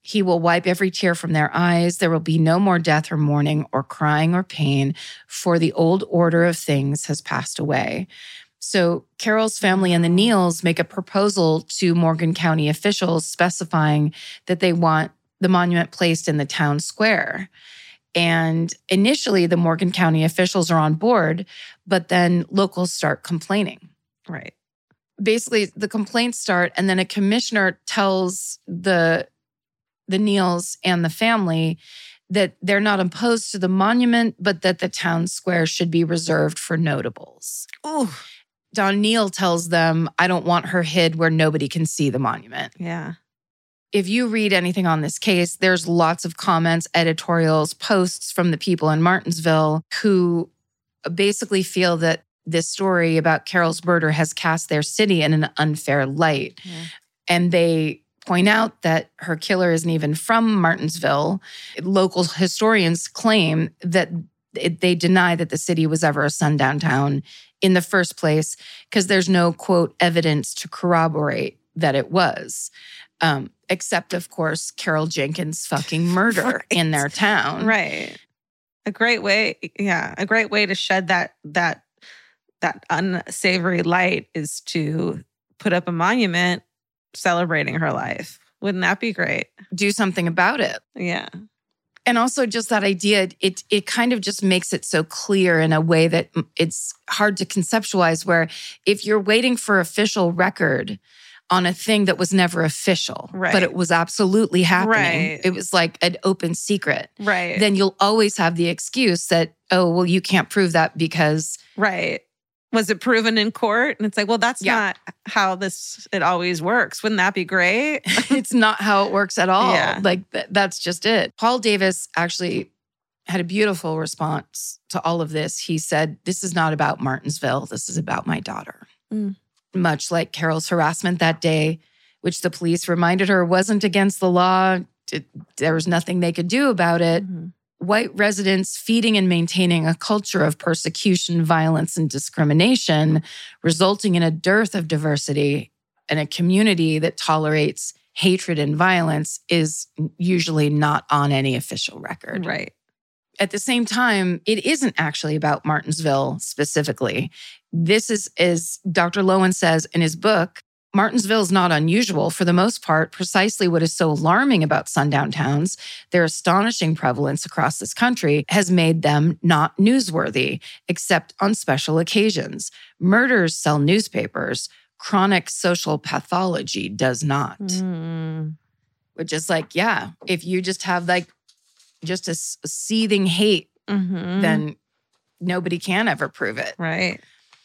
He will wipe every tear from their eyes. There will be no more death or mourning or crying or pain, for the old order of things has passed away. So Carol's family and the Neals make a proposal to Morgan County officials specifying that they want the monument placed in the town square. And initially, the Morgan County officials are on board, but then locals start complaining. Right. Basically, the complaints start, and then a commissioner tells the Neals and the family that they're not opposed to the monument, but that the town square should be reserved for notables. Ooh. Don Neal tells them, I don't want her hid where nobody can see the monument. Yeah. If you read anything on this case, there's lots of comments, editorials, posts from the people in Martinsville who basically feel that this story about Carol's murder has cast their city in an unfair light. Yeah. And they point out that her killer isn't even from Martinsville. Local historians claim that they deny that the city was ever a sundown town in the first place because there's no, quote, evidence to corroborate that it was. Except, of course, Carol Jenkins' fucking murder in their town. Right. A great way to shed that unsavory light is to put up a monument celebrating her life. Wouldn't that be great? Do something about it. Yeah. And also just that idea, it kind of just makes it so clear in a way that it's hard to conceptualize, where if you're waiting for official record on a thing that was never official, right, but it was absolutely happening, right, it was like an open secret, right, then you'll always have the excuse that, oh, well, you can't prove that because... Right. Was it proven in court? And it's like, well, that's not how it always works. Wouldn't that be great? It's not how it works at all. Yeah. Like, that's just it. Paul Davis actually had a beautiful response to all of this. He said, this is not about Martinsville. This is about my daughter. Mm. Much like Carol's harassment that day, which the police reminded her wasn't against the law. There was nothing they could do about it. Mm-hmm. White residents feeding and maintaining a culture of persecution, violence, and discrimination, resulting in a dearth of diversity and a community that tolerates hatred and violence, is usually not on any official record. Right. At the same time, it isn't actually about Martinsville specifically. This is, as Dr. Lowen says in his book, Martinsville is not unusual. For the most part, precisely what is so alarming about sundown towns, their astonishing prevalence across this country, has made them not newsworthy, except on special occasions. Murders sell newspapers. Chronic social pathology does not. Mm. Which is like, yeah, if you just have like just a seething hate, then nobody can ever prove it. Right.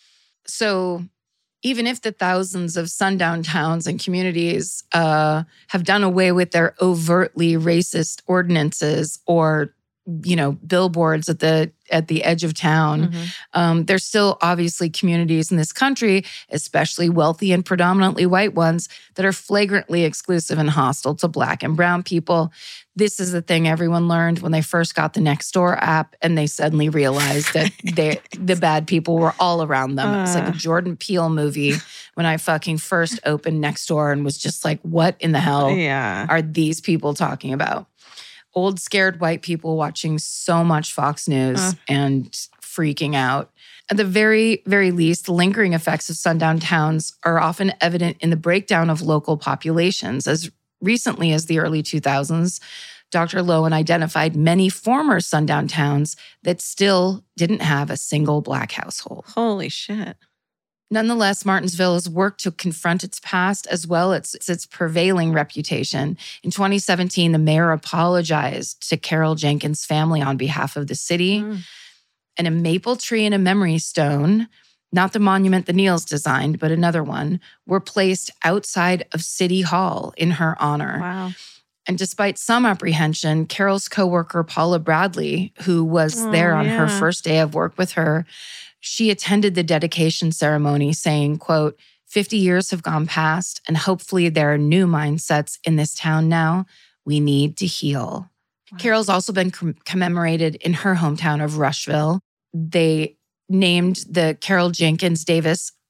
So even if the thousands of sundown towns and communities have done away with their overtly racist ordinances or, billboards at the edge of town, there's still obviously communities in this country, especially wealthy and predominantly white ones, that are flagrantly exclusive and hostile to Black and brown people. This is the thing everyone learned when they first got the Nextdoor app, and they suddenly realized that the bad people were all around them. It was like a Jordan Peele movie when I fucking first opened Nextdoor and was just like, what in the hell are these people talking about? Old, scared white people watching so much Fox News and freaking out. At the very, very least, the lingering effects of sundown towns are often evident in the breakdown of local populations. As recently as the early 2000s, Dr. Lowen identified many former sundown towns that still didn't have a single Black household. Holy shit. Nonetheless, Martinsville has worked to confront its past as well as its prevailing reputation. In 2017, the mayor apologized to Carol Jenkins' family on behalf of the city. And a maple tree and a memory stone, not the monument the Neals designed, but another one, were placed outside of City Hall in her honor. Wow. And despite some apprehension, Carol's coworker, Paula Bradley, who was there on her first day of work with her, she attended the dedication ceremony saying, quote, 50 years have gone past, and hopefully there are new mindsets in this town now. We need to heal. Wow. Carol's also been commemorated in her hometown of Rushville. They named the Carol Jenkins Davis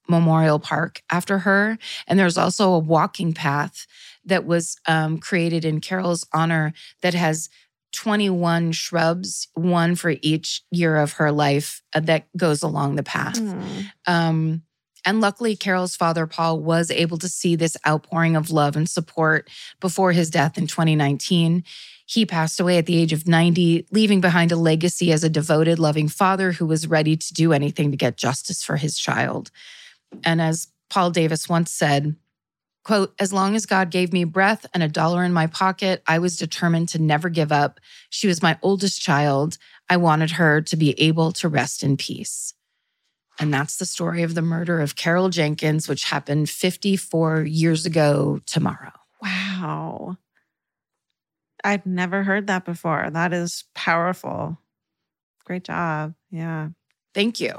memorial park after her. And there's also a walking path that was created in Carol's honor that has 21 shrubs, one for each year of her life that goes along the path. And luckily, Carol's father, Paul, was able to see this outpouring of love and support before his death in 2019. He passed away at the age of 90, leaving behind a legacy as a devoted, loving father who was ready to do anything to get justice for his child. And as Paul Davis once said, quote, "As long as God gave me breath and $1 in my pocket, I was determined to never give up. She was my oldest child. I wanted her to be able to rest in peace." And that's the story of the murder of Carol Jenkins, which happened 54 years ago tomorrow. Wow. I've never heard that before. That is powerful. Great job. Yeah. Thank you. All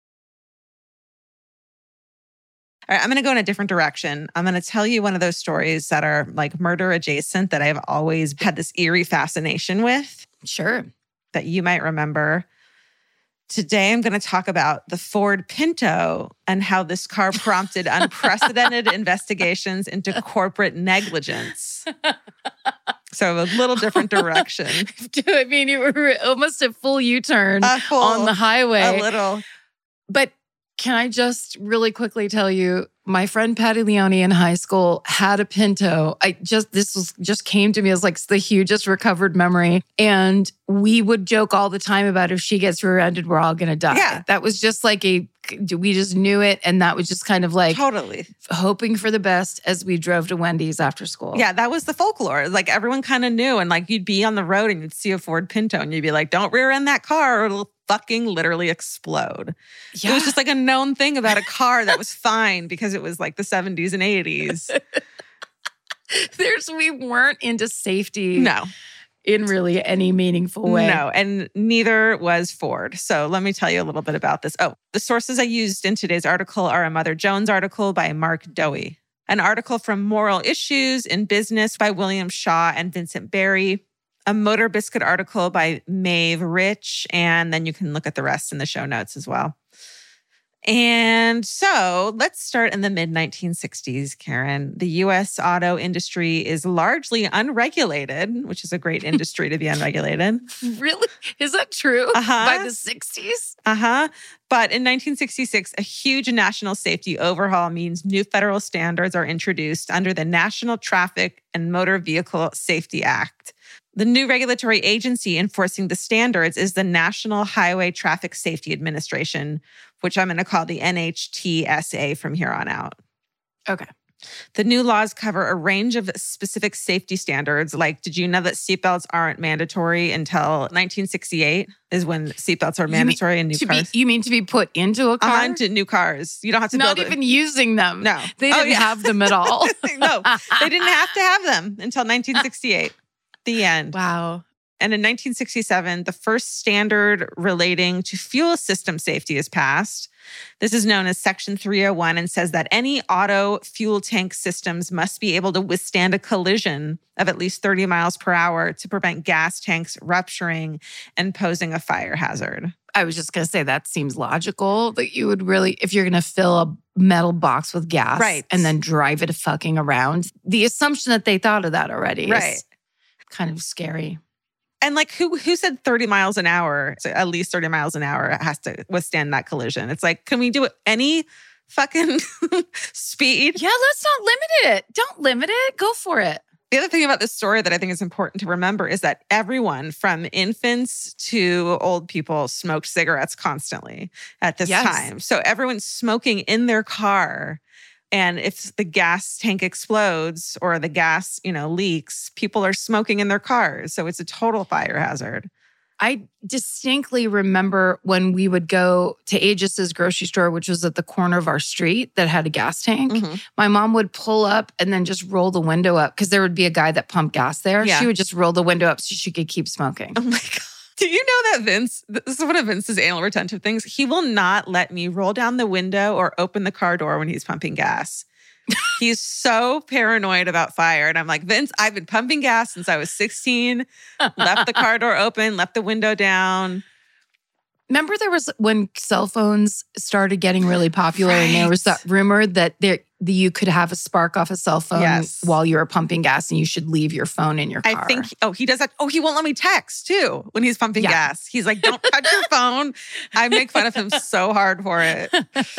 right, I'm going to go in a different direction. I'm going to tell you one of those stories that are like murder adjacent that I've always had this eerie fascination with. Sure. That you might remember. Today, I'm going to talk about the Ford Pinto and how this car prompted unprecedented investigations into corporate negligence. So a little different direction. I mean, you were almost a full U-turn on the highway. A little. But can I just really quickly tell you, my friend Patty Leone in high school had a Pinto. This just came to me as like the hugest recovered memory. And we would joke all the time about if she gets rear-ended, we're all going to die. Yeah. That was just like we just knew it. And that was just kind of like totally hoping for the best as we drove to Wendy's after school. Yeah, that was the folklore. Like everyone kind of knew. And like you'd be on the road and you'd see a Ford Pinto and you'd be like, don't rear end that car or it'll fucking literally explode. Yeah. It was just like a known thing about a car that was fine because it was like the 70s and 80s. We weren't into safety. No. In really any meaningful way. No, and neither was Ford. So let me tell you a little bit about this. Oh, the sources I used in today's article are a Mother Jones article by Mark Dowie, an article from Moral Issues in Business by William Shaw and Vincent Berry, a Motor Biscuit article by Maeve Rich, and then you can look at the rest in the show notes as well. And so let's start in the mid-1960s, Karen. The U.S. auto industry is largely unregulated, which is a great industry to be unregulated. Really? Is that true? By the 60s? But in 1966, a huge national safety overhaul means new federal standards are introduced under the National Traffic and Motor Vehicle Safety Act. The new regulatory agency enforcing the standards is the National Highway Traffic Safety Administration, which I'm going to call the NHTSA from here on out. Okay. The new laws cover a range of specific safety standards. Like, did you know that seatbelts aren't mandatory until 1968 is when seatbelts are mandatory in new cars? You mean to be put into a car? Into new cars. You don't have to Not build even using them. No. They didn't have them at all. No, they didn't have to have them until 1968. The end. Wow. And in 1967, the first standard relating to fuel system safety is passed. This is known as Section 301 and says that any auto fuel tank systems must be able to withstand a collision of at least 30 miles per hour to prevent gas tanks rupturing and posing a fire hazard. I was just going to say that seems logical that you would really, if you're going to fill a metal box with gas and then drive it fucking around, the assumption that they thought of that already is kind of scary. And like, who said 30 miles an hour, so at least 30 miles an hour has to withstand that collision? It's like, can we do any fucking speed? Yeah, let's not limit it. Don't limit it. Go for it. The other thing about this story that I think is important to remember is that everyone from infants to old people smoked cigarettes constantly at this time. So everyone's smoking in their car. And if the gas tank explodes or the gas, leaks, people are smoking in their cars. So it's a total fire hazard. I distinctly remember when we would go to Aegis's grocery store, which was at the corner of our street that had a gas tank. Mm-hmm. My mom would pull up and then just roll the window up because there would be a guy that pumped gas there. Yeah. She would just roll the window up so she could keep smoking. Oh my God. Do you know that Vince, this is one of Vince's anal retentive things, he will not let me roll down the window or open the car door when he's pumping gas. He's so paranoid about fire. And I'm like, Vince, I've been pumping gas since I was 16, left the car door open, left the window down. Remember there was when cell phones started getting really popular and there was that rumor that you could have a spark off a cell phone while you were pumping gas and you should leave your phone in your car. I think, he does that. Oh, he won't let me text too when he's pumping gas. He's like, don't touch your phone. I make fun of him so hard for it.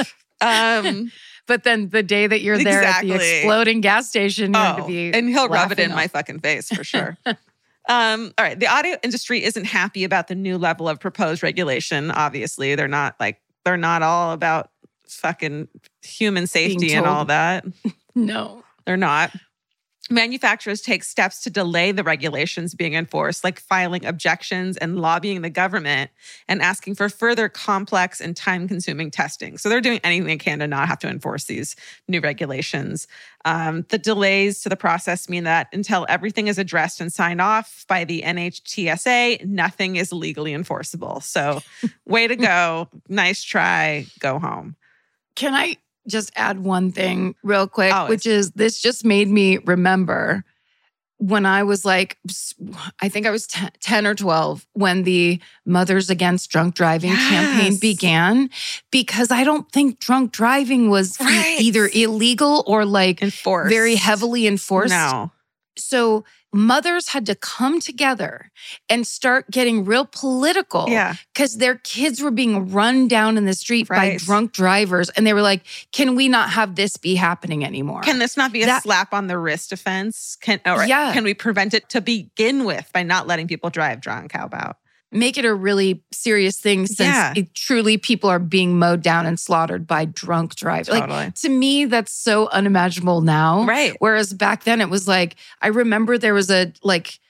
But then the day that you're there at the exploding gas station, you're going to be and he'll rub it in my fucking face for sure. All right. The audio industry isn't happy about the new level of proposed regulation. Obviously, they're not all about fucking human safety and all that. No, they're not. Manufacturers take steps to delay the regulations being enforced, like filing objections and lobbying the government and asking for further complex and time-consuming testing. So they're doing anything they can to not have to enforce these new regulations. The delays to the process mean that until everything is addressed and signed off by the NHTSA, nothing is legally enforceable. So way to go. Nice try. Go home. Can I just add one thing real quick, which is this just made me remember when I was like, I think I was 10 or 12 when the Mothers Against Drunk Driving campaign began, because I don't think drunk driving was either illegal or like enforced. Very heavily enforced. No. So mothers had to come together and start getting real political because their kids were being run down in the street by drunk drivers. And they were like, can we not have this be happening anymore? Can this not be a slap on the wrist offense? Can we prevent it to begin with by not letting people drive drunk? How about? Make it a really serious thing since truly people are being mowed down and slaughtered by drunk drivers. Totally. Like, to me, that's so unimaginable now. Right. Whereas back then it was like, I remember there was a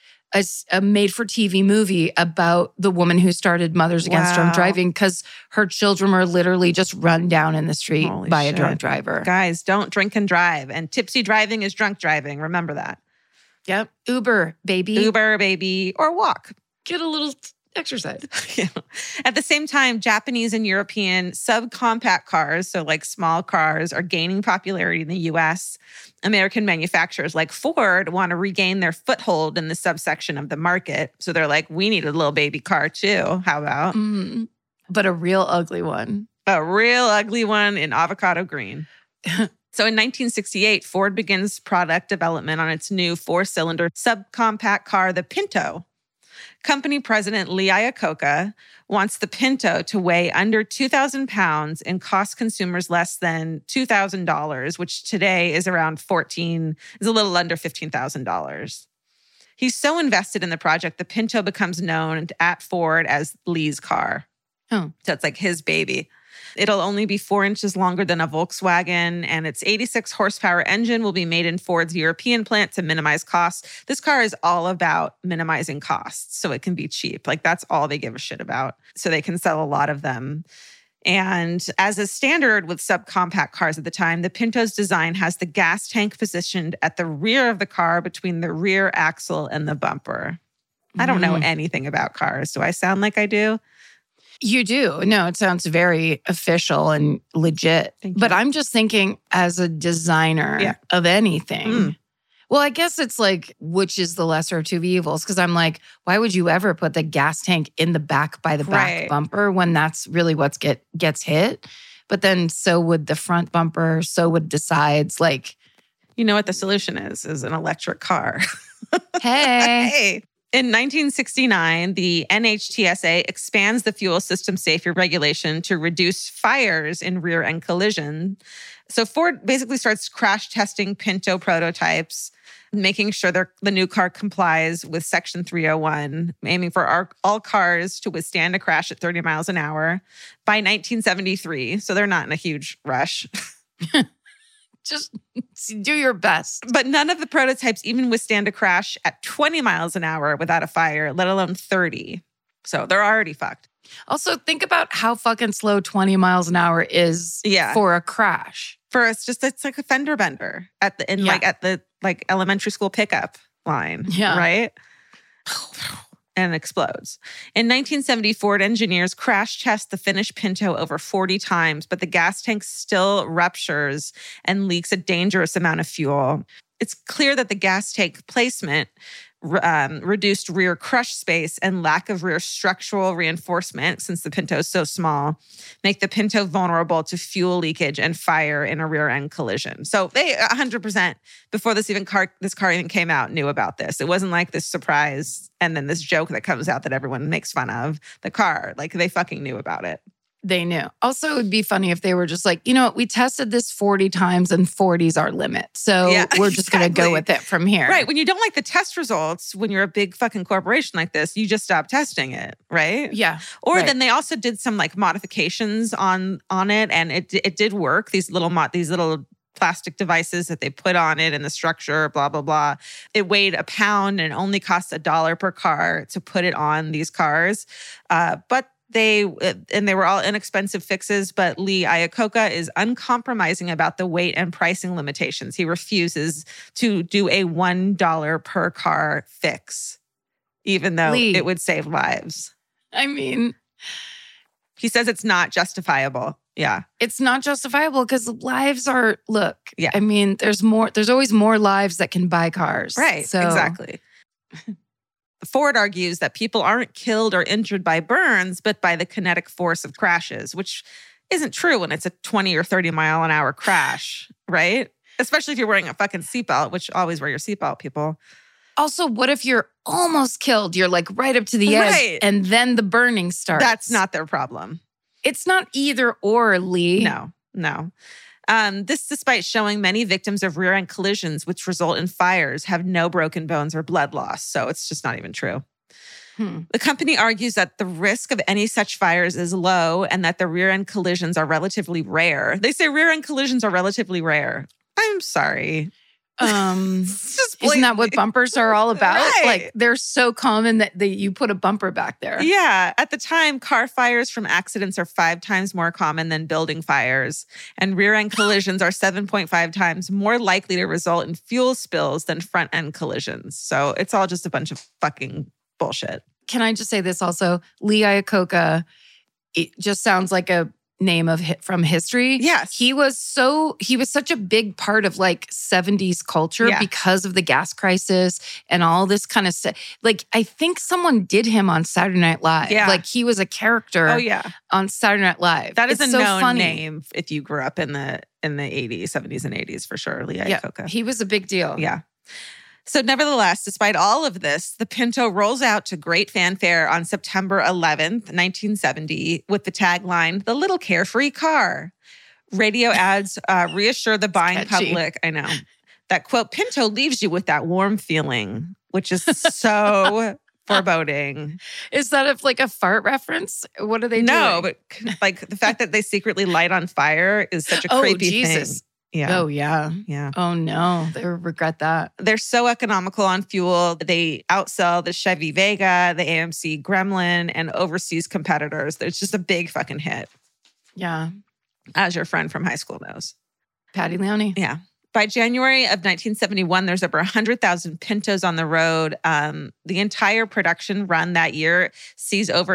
made-for-TV movie about the woman who started Mothers Against Drunk Driving because her children were literally just run down in the street by a drunk driver. Guys, don't drink and drive. And tipsy driving is drunk driving. Remember that. Yep. Uber, baby. Or walk. Get a little exercise. At the same time, Japanese and European subcompact cars, so like small cars, are gaining popularity in the US. American manufacturers like Ford want to regain their foothold in the subsection of the market. So they're like, we need a little baby car too. How about? But a real ugly one. A real ugly one in avocado green. So in 1968, Ford begins product development on its new 4-cylinder subcompact car, the Pinto. Company president Lee Iacocca wants the Pinto to weigh under 2,000 pounds and cost consumers less than $2,000, which today is around is a little under $15,000. He's so invested in the project, the Pinto becomes known at Ford as Lee's car. Oh. So it's like his baby. It'll only be 4 inches longer than a Volkswagen, and its 86 horsepower engine will be made in Ford's European plant to minimize costs. This car is all about minimizing costs so it can be cheap. Like, that's all they give a shit about. So they can sell a lot of them. And as a standard with subcompact cars at the time, the Pinto's design has the gas tank positioned at the rear of the car between the rear axle and the bumper. I don't know anything about cars. Do I sound like I do? You do. No, it sounds very official and legit. But I'm just thinking as a designer of anything. Well, I guess it's like, which is the lesser of two evils? Because I'm like, why would you ever put the gas tank in the back by the back bumper when that's really what gets hit? But then so would the front bumper, so would the sides. Like, you know what the solution is an electric car. Hey. In 1969, the NHTSA expands the fuel system safety regulation to reduce fires in rear-end collision. So Ford basically starts crash testing Pinto prototypes, making sure the new car complies with Section 301, aiming for all cars to withstand a crash at 30 miles an hour by 1973. So they're not in a huge rush. Just do your best. But none of the prototypes even withstand a crash at 20 miles an hour without a fire, let alone 30. So they're already fucked. Also, think about how fucking slow 20 miles an hour is for a crash. It's like a fender bender at the elementary school pickup line, right? And explodes. In 1970, Ford engineers crash test the finished Pinto over 40 times, but the gas tank still ruptures and leaks a dangerous amount of fuel. It's clear that the gas tank placement reduced rear crush space and lack of rear structural reinforcement, since the Pinto is so small, make the Pinto vulnerable to fuel leakage and fire in a rear end collision. So they 100%, before this car even came out, knew about this. It wasn't like this surprise and then this joke that comes out that everyone makes fun of the car. Like, they fucking knew about it. They knew. Also, it would be funny if they were just like, you know what, we tested this 40 times and 40's our limit. So we're just going to go with it from here. Right. When you don't like the test results, when you're a big fucking corporation like this, you just stop testing it, right? Yeah. Or then they also did some like modifications on it, and it did work. These little plastic devices that they put on it and the structure, blah, blah, blah. It weighed a pound and only cost $1 per car to put it on these cars. But they were all inexpensive fixes, but Lee Iacocca is uncompromising about the weight and pricing limitations. He refuses to do a $1 per car fix, even though it would save lives. I mean, he says it's not justifiable. Yeah. It's not justifiable because lives are, yeah. I mean, there's always more lives that can buy cars. Right. So. Exactly. Ford argues that people aren't killed or injured by burns, but by the kinetic force of crashes, which isn't true when it's a 20 or 30 mile an hour crash, right? Especially if you're wearing a fucking seatbelt, which always wear your seatbelt, people. Also, what if you're almost killed? You're like right up to the edge and then the burning starts. That's not their problem. It's not either or, Lee. No. This despite showing many victims of rear-end collisions, which result in fires, have no broken bones or blood loss. So it's just not even true. The company argues that the risk of any such fires is low and that the rear-end collisions are relatively rare. They say rear-end collisions are relatively rare. I'm sorry. Isn't that what bumpers are all about? Right. Like, they're so common that you put a bumper back there. Yeah. At the time, car fires from accidents are 5 times more common than building fires. And rear-end collisions are 7.5 times more likely to result in fuel spills than front-end collisions. So it's all just a bunch of fucking bullshit. Can I just say this also? Lee Iacocca, it just sounds like a name from history. Yes. He was such a big part of like 70s culture because of the gas crisis and all this kind of stuff. Like, I think someone did him on Saturday Night Live. Yeah. Like, he was a character on Saturday Night Live. That is a known name if you grew up in the 80s, 70s and 80s for sure. Lee Iacocca. Yeah, he was a big deal. Yeah. So nevertheless, despite all of this, the Pinto rolls out to great fanfare on September 11th, 1970, with the tagline, "The little carefree car." Radio ads reassure the buying public, I know, that, quote, Pinto leaves you with that warm feeling, which is so foreboding. Is that like a fart reference? What are they doing? No, but like the fact that they secretly light on fire is such a creepy thing. Yeah. Oh, yeah. Yeah. Oh, no. They regret that. They're so economical on fuel. They outsell the Chevy Vega, the AMC Gremlin, and overseas competitors. It's just a big fucking hit. Yeah. As your friend from high school knows. Patty Leone. Yeah. By January of 1971, there's over 100,000 Pintos on the road. The entire production run that year sees over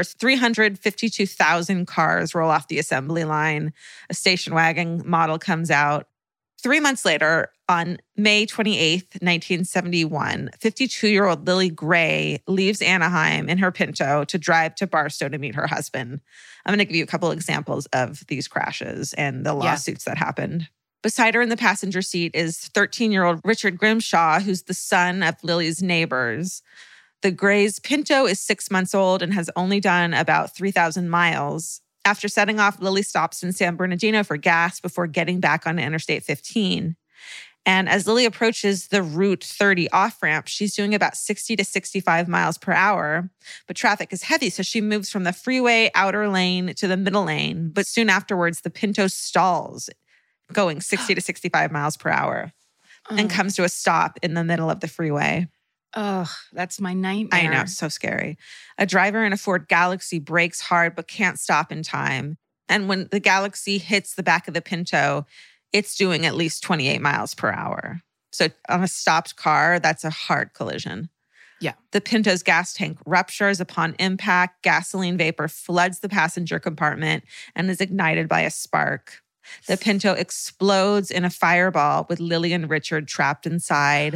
352,000 cars roll off the assembly line. A station wagon model comes out. 3 months later, on May 28th, 1971, 52-year-old Lily Gray leaves Anaheim in her Pinto to drive to Barstow to meet her husband. I'm going to give you a couple examples of these crashes and the lawsuits that happened. Beside her in the passenger seat is 13-year-old Richard Grimshaw, who's the son of Lily's neighbors. The Gray's Pinto is 6 months old and has only done about 3,000 miles. After setting off, Lily stops in San Bernardino for gas before getting back on Interstate 15. And as Lily approaches the Route 30 off-ramp, she's doing about 60 to 65 miles per hour. But traffic is heavy, so she moves from the freeway outer lane to the middle lane. But soon afterwards, the Pinto stalls, going 60 to 65 miles per hour, and comes to a stop in the middle of the freeway. Oh, that's my nightmare. I know, so scary. A driver in a Ford Galaxy brakes hard but can't stop in time. And when the Galaxy hits the back of the Pinto, it's doing at least 28 miles per hour. So on a stopped car, that's a hard collision. Yeah. The Pinto's gas tank ruptures upon impact. Gasoline vapor floods the passenger compartment and is ignited by a spark. The Pinto explodes in a fireball with Lily and Richard trapped inside.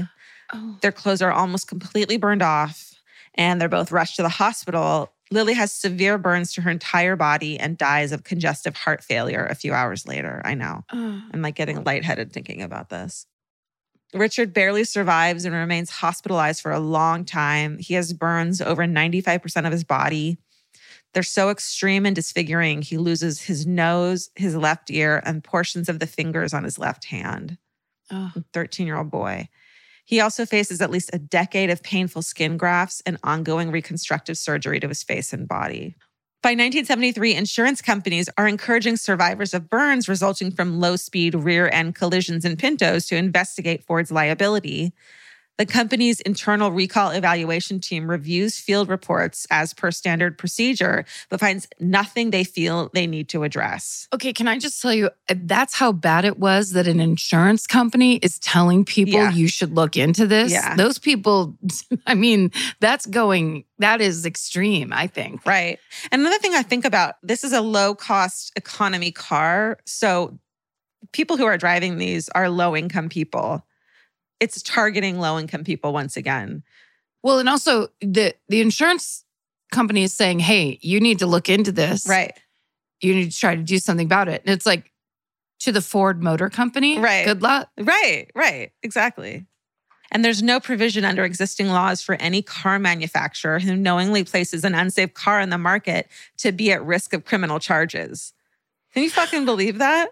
Their clothes are almost completely burned off, and they're both rushed to the hospital. Lily has severe burns to her entire body and dies of congestive heart failure a few hours later. I know. I'm like getting lightheaded thinking about this. Richard barely survives and remains hospitalized for a long time. He has burns over 95% of his body. They're so extreme and disfiguring, he loses his nose, his left ear, and portions of the fingers on his left hand. 13-year-old boy. He also faces at least a decade of painful skin grafts and ongoing reconstructive surgery to his face and body. By 1973, insurance companies are encouraging survivors of burns resulting from low-speed rear-end collisions in Pintos to investigate Ford's liability. The company's internal recall evaluation team reviews field reports as per standard procedure, but finds nothing they feel they need to address. Okay, can I just tell you, that's how bad it was that an insurance company is telling people you should look into this. Yeah. Those people, I mean, that is extreme, I think. Right. And another thing I think about, this is a low-cost economy car. So people who are driving these are low-income people. It's targeting low-income people once again. Well, and also the insurance company is saying, hey, you need to look into this. Right. You need to try to do something about it. And it's like, to the Ford Motor Company, right. Good luck. Right. Exactly. And there's no provision under existing laws for any car manufacturer who knowingly places an unsafe car in the market to be at risk of criminal charges. Can you fucking believe that?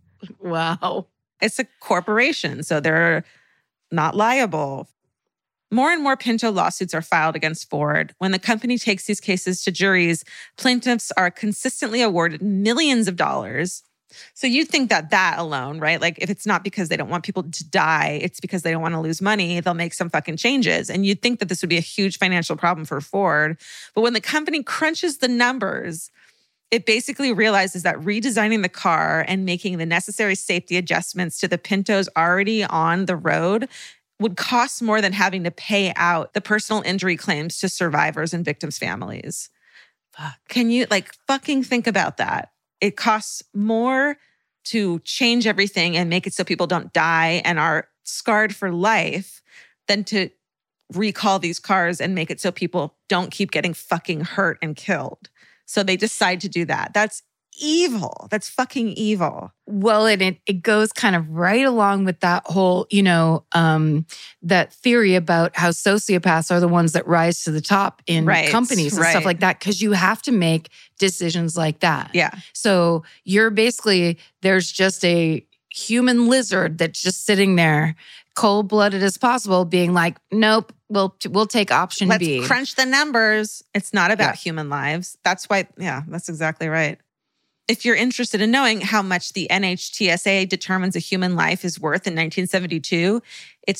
Wow. It's a corporation, so they're not liable. More and more Pinto lawsuits are filed against Ford. When the company takes these cases to juries, plaintiffs are consistently awarded millions of dollars. So you'd think that alone, right? Like if it's not because they don't want people to die, it's because they don't want to lose money, they'll make some fucking changes. And you'd think that this would be a huge financial problem for Ford. But when the company crunches the numbers, it basically realizes that redesigning the car and making the necessary safety adjustments to the Pintos already on the road would cost more than having to pay out the personal injury claims to survivors and victims' families. Fuck. Can you fucking think about that? It costs more to change everything and make it so people don't die and are scarred for life than to recall these cars and make it so people don't keep getting fucking hurt and killed. So they decide to do that. That's evil. That's fucking evil. Well, and it goes kind of right along with that whole, that theory about how sociopaths are the ones that rise to the top in companies and stuff like that, because you have to make decisions like that. Yeah. So you're basically, there's just a human lizard that's just sitting there, cold-blooded as possible, being like, nope, we'll take option B. Let's crunch the numbers. It's not about human lives. That's why, that's exactly right. If you're interested in knowing how much the NHTSA determines a human life is worth in 1972, it's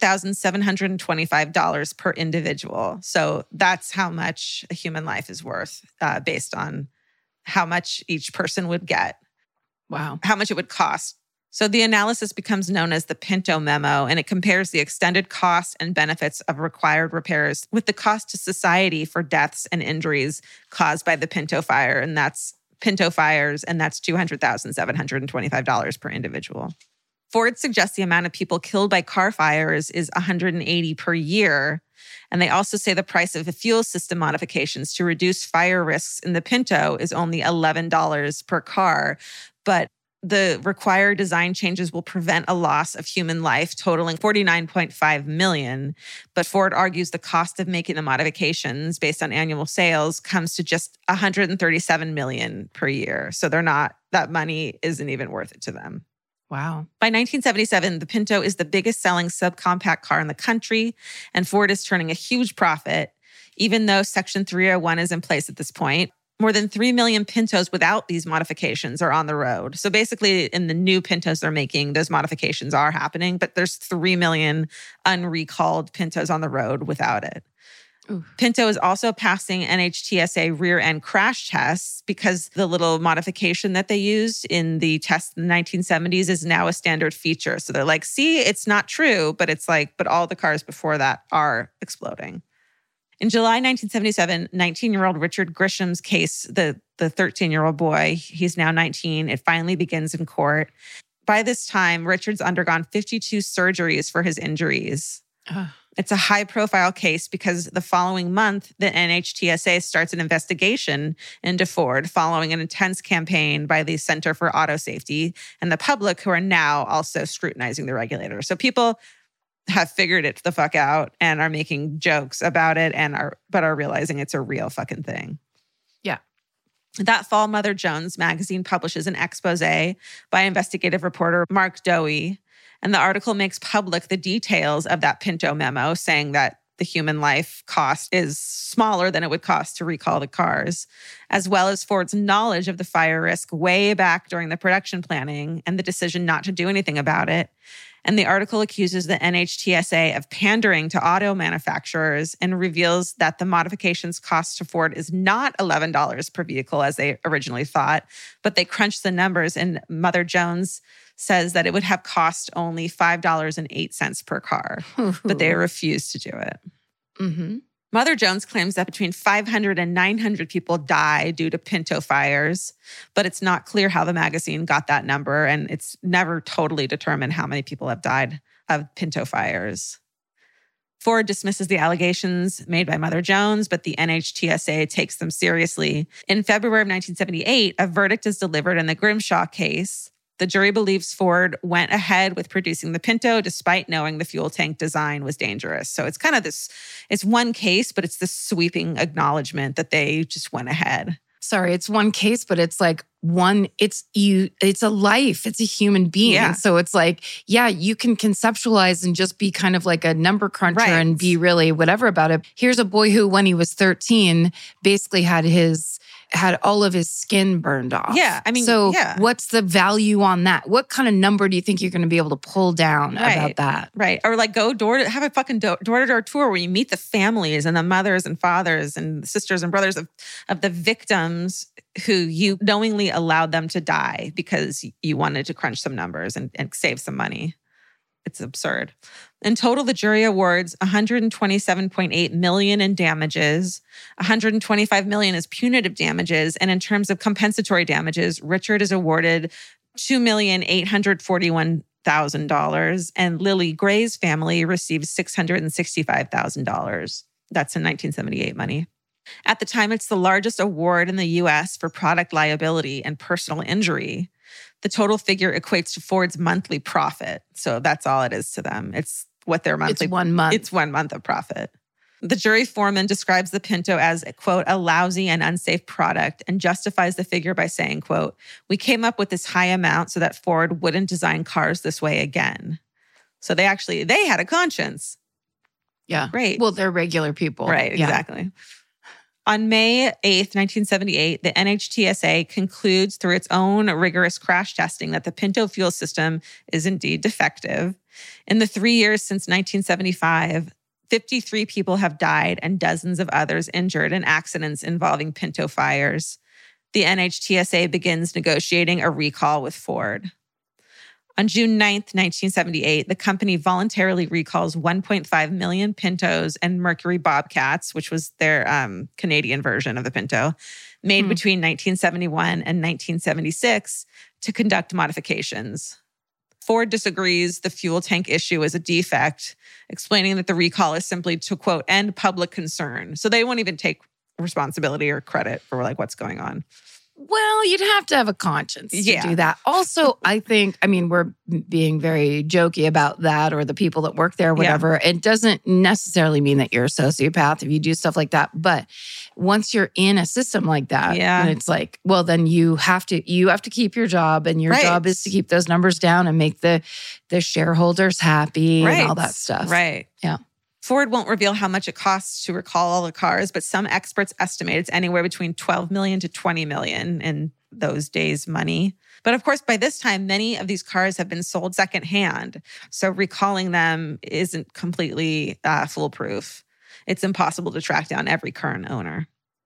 $200,725 per individual. So that's how much a human life is worth based on how much each person would get. Wow. How much it would cost. So the analysis becomes known as the Pinto Memo, and it compares the extended costs and benefits of required repairs with the cost to society for deaths and injuries caused by the Pinto fire. And that's Pinto fires, and that's $200,725 per individual. Ford suggests the amount of people killed by car fires is 180 per year. And they also say the price of the fuel system modifications to reduce fire risks in the Pinto is only $11 per car. But the required design changes will prevent a loss of human life totaling $49.5 million. But Ford argues the cost of making the modifications based on annual sales comes to just $137 million per year. So that money isn't even worth it to them. Wow. By 1977, the Pinto is the biggest selling subcompact car in the country, and Ford is turning a huge profit, even though Section 301 is in place at this point. More than 3 million Pintos without these modifications are on the road. So basically, in the new Pintos they're making, those modifications are happening, but there's 3 million unrecalled Pintos on the road without it. Ooh. Pinto is also passing NHTSA rear-end crash tests because the little modification that they used in the test in the 1970s is now a standard feature. So they're like, see, it's not true, but it's like, but all the cars before that are exploding. In July 1977, 19-year-old Richard Grisham's case, the 13-year-old boy, he's now 19, it finally begins in court. By this time, Richard's undergone 52 surgeries for his injuries. It's a high-profile case because the following month, the NHTSA starts an investigation into Ford following an intense campaign by the Center for Auto Safety and the public, who are now also scrutinizing the regulator. So people have figured it the fuck out and are making jokes about it but are realizing it's a real fucking thing. Yeah. That fall, Mother Jones magazine publishes an expose by investigative reporter Mark Dowie. And the article makes public the details of that Pinto memo, saying that the human life cost is smaller than it would cost to recall the cars, as well as Ford's knowledge of the fire risk way back during the production planning and the decision not to do anything about it. And the article accuses the NHTSA of pandering to auto manufacturers and reveals that the modifications cost to Ford is not $11 per vehicle as they originally thought, but they crunched the numbers, and Mother Jones says that it would have cost only $5.08 per car, but they refused to do it. Mm-hmm. Mother Jones claims that between 500 and 900 people die due to Pinto fires, but it's not clear how the magazine got that number, and it's never totally determined how many people have died of Pinto fires. Ford dismisses the allegations made by Mother Jones, but the NHTSA takes them seriously. In February of 1978, a verdict is delivered in the Grimshaw case. The jury believes Ford went ahead with producing the Pinto despite knowing the fuel tank design was dangerous. So it's kind of this, it's one case, but it's this sweeping acknowledgement that they just went ahead. Sorry, it's one case, but it's like it's a life, it's a human being. Yeah. And so it's like, yeah, you can conceptualize and just be kind of like a number cruncher and be really whatever about it. Here's a boy who, when he was 13, basically had all of his skin burned off. Yeah, I mean, what's the value on that? What kind of number do you think you're going to be able to pull down about that? Right. Or like have a fucking door-to-door tour where you meet the families and the mothers and fathers and sisters and brothers of the victims who you knowingly allowed them to die because you wanted to crunch some numbers and save some money. It's absurd. In total, the jury awards $127.8 million in damages, $125 million as punitive damages, and in terms of compensatory damages, Richard is awarded $2,841,000, and Lily Gray's family receives $665,000. That's in 1978 money. At the time, it's the largest award in the U.S. for product liability and personal injury. The total figure equates to Ford's monthly profit. So that's all it is to them. It's what their monthly... It's 1 month. It's 1 month of profit. The jury foreman describes the Pinto as, quote, a lousy and unsafe product and justifies the figure by saying, quote, we came up with this high amount so that Ford wouldn't design cars this way again. So they had a conscience. Yeah. Right. Well, they're regular people. Right, exactly. On May 8th, 1978, the NHTSA concludes through its own rigorous crash testing that the Pinto fuel system is indeed defective. In the 3 years since 1975, 53 people have died and dozens of others injured in accidents involving Pinto fires. The NHTSA begins negotiating a recall with Ford. On June 9th, 1978, the company voluntarily recalls 1.5 million Pintos and Mercury Bobcats, which was their Canadian version of the Pinto, made between 1971 and 1976 to conduct modifications. Ford disagrees the fuel tank issue is a defect, explaining that the recall is simply to, quote, end public concern. So they won't even take responsibility or credit for like what's going on. Well, you'd have to have a conscience to do that. Also, I think, we're being very jokey about that or the people that work there or whatever. Yeah. It doesn't necessarily mean that you're a sociopath if you do stuff like that. But once you're in a system like that, and it's like, well, then you have to keep your job, and your job is to keep those numbers down and make the shareholders happy and all that stuff. Right. Yeah. Ford won't reveal how much it costs to recall all the cars, but some experts estimate it's anywhere between $12 million to $20 million in those days' money. But of course, by this time, many of these cars have been sold secondhand. So recalling them isn't completely foolproof. It's impossible to track down every current owner.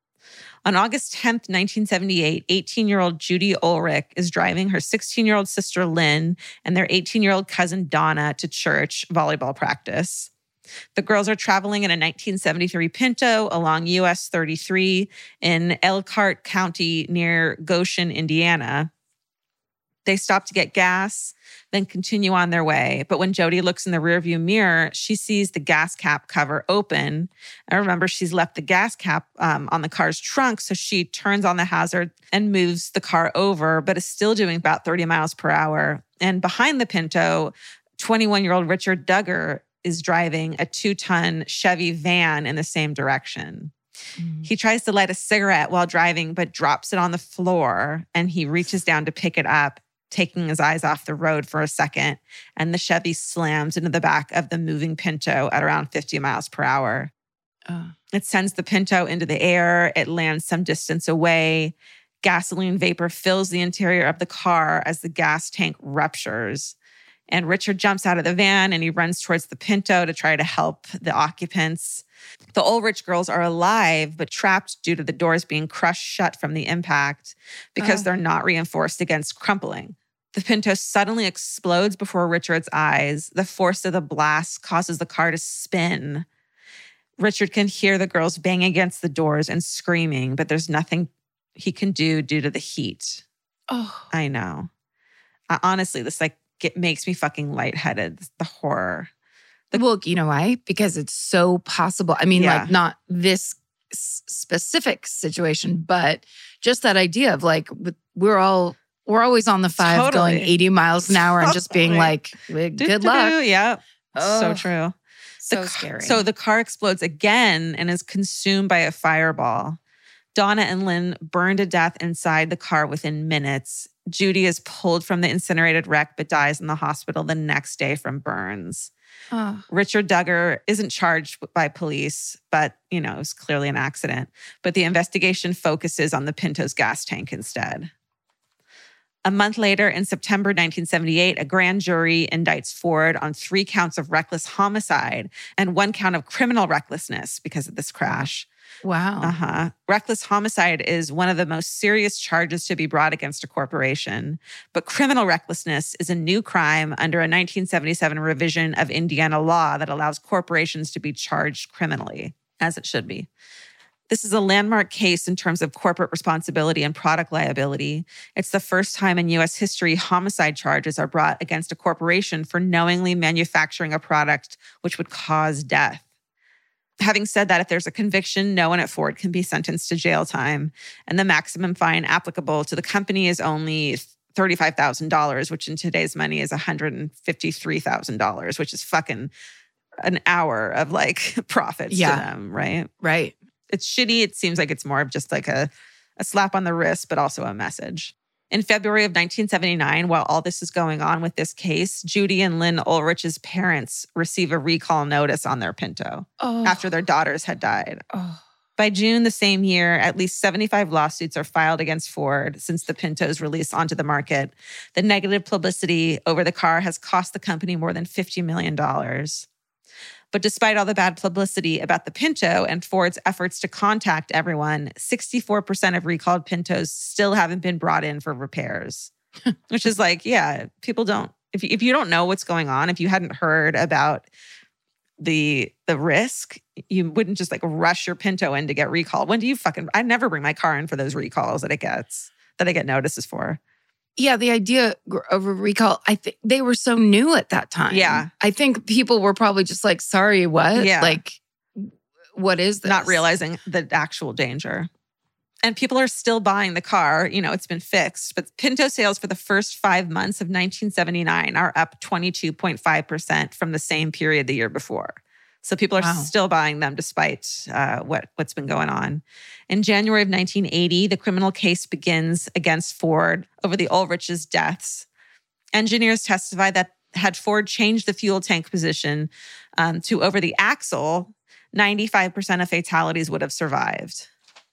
On August 10th, 1978, 18-year-old Judy Ulrich is driving her 16-year-old sister Lynn and their 18-year-old cousin Donna to church volleyball practice. The girls are traveling in a 1973 Pinto along US 33 in Elkhart County near Goshen, Indiana. They stop to get gas, then continue on their way. But when Jody looks in the rearview mirror, she sees the gas cap cover open. I remember she's left the gas cap on the car's trunk, so she turns on the hazard and moves the car over, but is still doing about 30 miles per hour. And behind the Pinto, 21-year-old Richard Duggar is driving a 2-ton Chevy van in the same direction. He tries to light a cigarette while driving, but drops it on the floor, and he reaches down to pick it up, taking his eyes off the road for a second, and the Chevy slams into the back of the moving Pinto at around 50 miles per hour. It sends the Pinto into the air. It lands some distance away. Gasoline vapor fills the interior of the car as the gas tank ruptures. And Richard jumps out of the van and he runs towards the Pinto to try to help the occupants. The Ulrich girls are alive, but trapped due to the doors being crushed shut from the impact because they're not reinforced against crumpling. The Pinto suddenly explodes before Richard's eyes. The force of the blast causes the car to spin. Richard can hear the girls bang against the doors and screaming, but there's nothing he can do due to the heat. Oh, I know. Honestly, this it makes me fucking lightheaded, the horror. Well, you know why? Because it's so possible. I mean, like not this specific situation, but just that idea of like, we're always on the 5 going 80 miles an hour and just being like, good luck. Yeah. So true. So scary. So the car explodes again and is consumed by a fireball. Donna and Lynn burn to death inside the car within minutes. Judy is pulled from the incinerated wreck but dies in the hospital the next day from burns. Richard Duggar isn't charged by police, but, it was clearly an accident. But the investigation focuses on the Pinto's gas tank instead. A month later, in September 1978, a grand jury indicts Ford on 3 counts of reckless homicide and 1 count of criminal recklessness because of this crash. Wow. Reckless homicide is one of the most serious charges to be brought against a corporation. But criminal recklessness is a new crime under a 1977 revision of Indiana law that allows corporations to be charged criminally, as it should be. This is a landmark case in terms of corporate responsibility and product liability. It's the first time in U.S. history homicide charges are brought against a corporation for knowingly manufacturing a product which would cause death. Having said that, if there's a conviction, no one at Ford can be sentenced to jail time. And the maximum fine applicable to the company is only $35,000, which in today's money is $153,000, which is fucking an hour of profits to them, right? Right. It's shitty. It seems like it's more of just like a slap on the wrist, but also a message. In February of 1979, while all this is going on with this case, Judy and Lynn Ulrich's parents receive a recall notice on their Pinto after their daughters had died. By June the same year, at least 75 lawsuits are filed against Ford since the Pinto's release onto the market. The negative publicity over the car has cost the company more than $50 million. But despite all the bad publicity about the Pinto and Ford's efforts to contact everyone, 64% of recalled Pintos still haven't been brought in for repairs. Which is people don't, if you don't know what's going on, if you hadn't heard about the risk, you wouldn't just rush your Pinto in to get recalled. When do you I never bring my car in for those recalls that I get notices for. Yeah, the idea of a recall, I think they were so new at that time. Yeah. I think people were probably just sorry, what? Yeah. What is this? Not realizing the actual danger. And people are still buying the car. It's been fixed. But Pinto sales for the first 5 months of 1979 are up 22.5% from the same period the year before. So people are still buying them despite what's been going on. In January of 1980, the criminal case begins against Ford over the Ulrich's deaths. Engineers testify that had Ford changed the fuel tank position to over the axle, 95% of fatalities would have survived.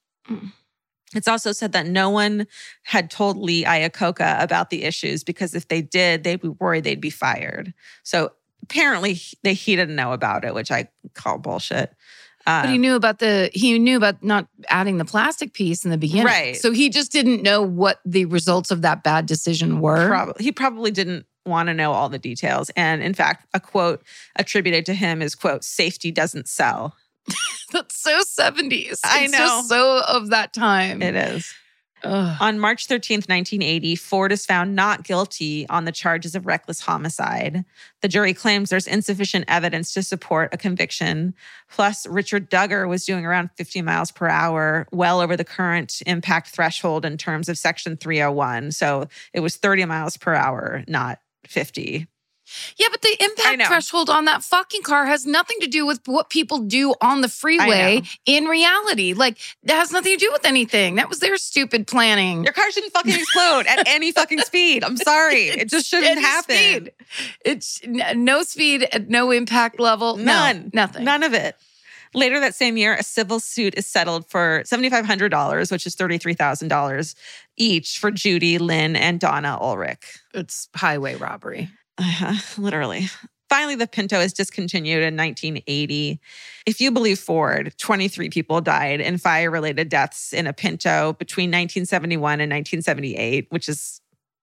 It's also said that no one had told Lee Iacocca about the issues because if they did, they'd be worried they'd be fired. So apparently he didn't know about it, which I call bullshit. But he knew about not adding the plastic piece in the beginning. Right. So he just didn't know what the results of that bad decision were. He probably didn't want to know all the details. And in fact, a quote attributed to him is, quote, "Safety doesn't sell." That's so 70s. I know. It's just so of that time. It is. On March 13th, 1980, Ford is found not guilty on the charges of reckless homicide. The jury claims there's insufficient evidence to support a conviction. Plus, Richard Duggar was doing around 50 miles per hour, well over the current impact threshold in terms of Section 301. So it was 30 miles per hour, not 50. Yeah, but the impact threshold on that fucking car has nothing to do with what people do on the freeway in reality. Like, that has nothing to do with anything. That was their stupid planning. Your car shouldn't fucking explode at any fucking speed. I'm sorry. It just shouldn't happen. Speed. It's no speed at no impact level. None. No, nothing. None of it. Later that same year, a civil suit is settled for $7,500, which is $33,000 each for Judy, Lynn, and Donna Ulrich. It's highway robbery. Literally. Finally, the Pinto is discontinued in 1980. If you believe Ford, 23 people died in fire-related deaths in a Pinto between 1971 and 1978, which is,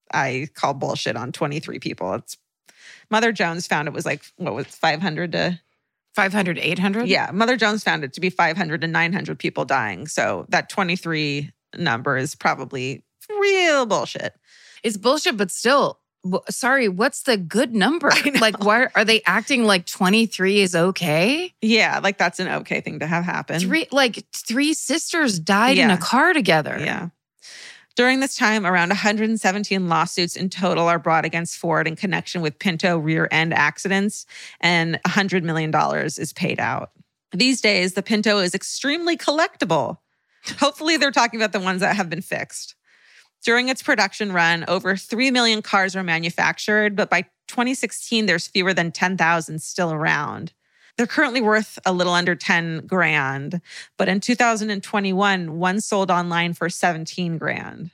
I call bullshit on 23 people. It's Mother Jones found it was like, what was 500 to... 500, 800? Yeah, Mother Jones found it to be 500 to 900 people dying. So that 23 number is probably real bullshit. It's bullshit, but still... Sorry, what's the good number? Like, why are they acting like 23 is okay? Yeah, like that's an okay thing to have happen. Three sisters died in a car together. Yeah. During this time, around 117 lawsuits in total are brought against Ford in connection with Pinto rear end accidents, and $100 million is paid out. These days, the Pinto is extremely collectible. Hopefully, they're talking about the ones that have been fixed. During its production run, over 3 million cars were manufactured, but by 2016, there's fewer than 10,000 still around. They're currently worth a little under 10 grand, but in 2021, one sold online for 17 grand.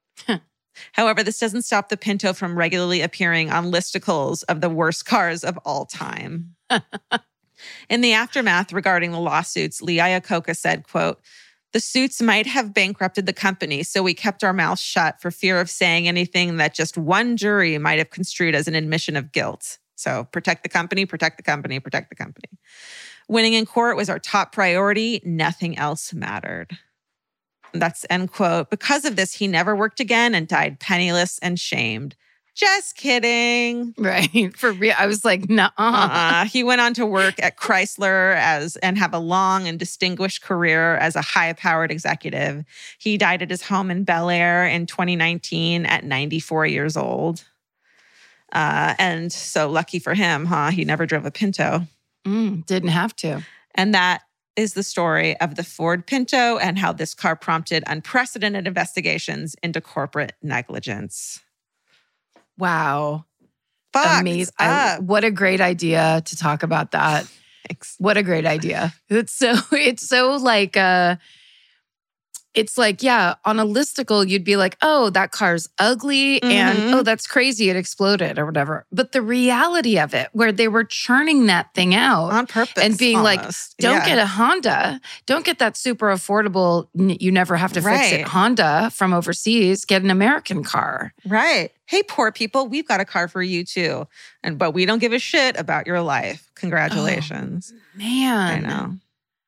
However, this doesn't stop the Pinto from regularly appearing on listicles of the worst cars of all time. In the aftermath regarding the lawsuits, Lee Iacocca said, quote, "The suits might have bankrupted the company, so we kept our mouths shut for fear of saying anything that just one jury might have construed as an admission of guilt. So protect the company, protect the company, protect the company. Winning in court was our top priority. Nothing else mattered." That's end quote. Because of this, he never worked again and died penniless and shamed. Just kidding. Right. For real. I was like, nuh-uh. He went on to work at Chrysler and have a long and distinguished career as a high-powered executive. He died at his home in Bel Air in 2019 at 94 years old. And so lucky for him, he never drove a Pinto. Didn't have to. And that is the story of the Ford Pinto and how this car prompted unprecedented investigations into corporate negligence. Wow. Fuck. Amazing. What a great idea to talk about that. Thanks. What a great idea. It's so like, it's like, yeah, on a listicle, you'd be like, oh, that car's ugly and oh, that's crazy, it exploded or whatever. But the reality of it, where they were churning that thing out on purpose and being almost. Like, don't get a Honda. Don't get that super affordable, you never have to fix it Honda from overseas. Get an American car. Right. Hey, poor people, we've got a car for you too. But we don't give a shit about your life. Congratulations. Oh, man. I know.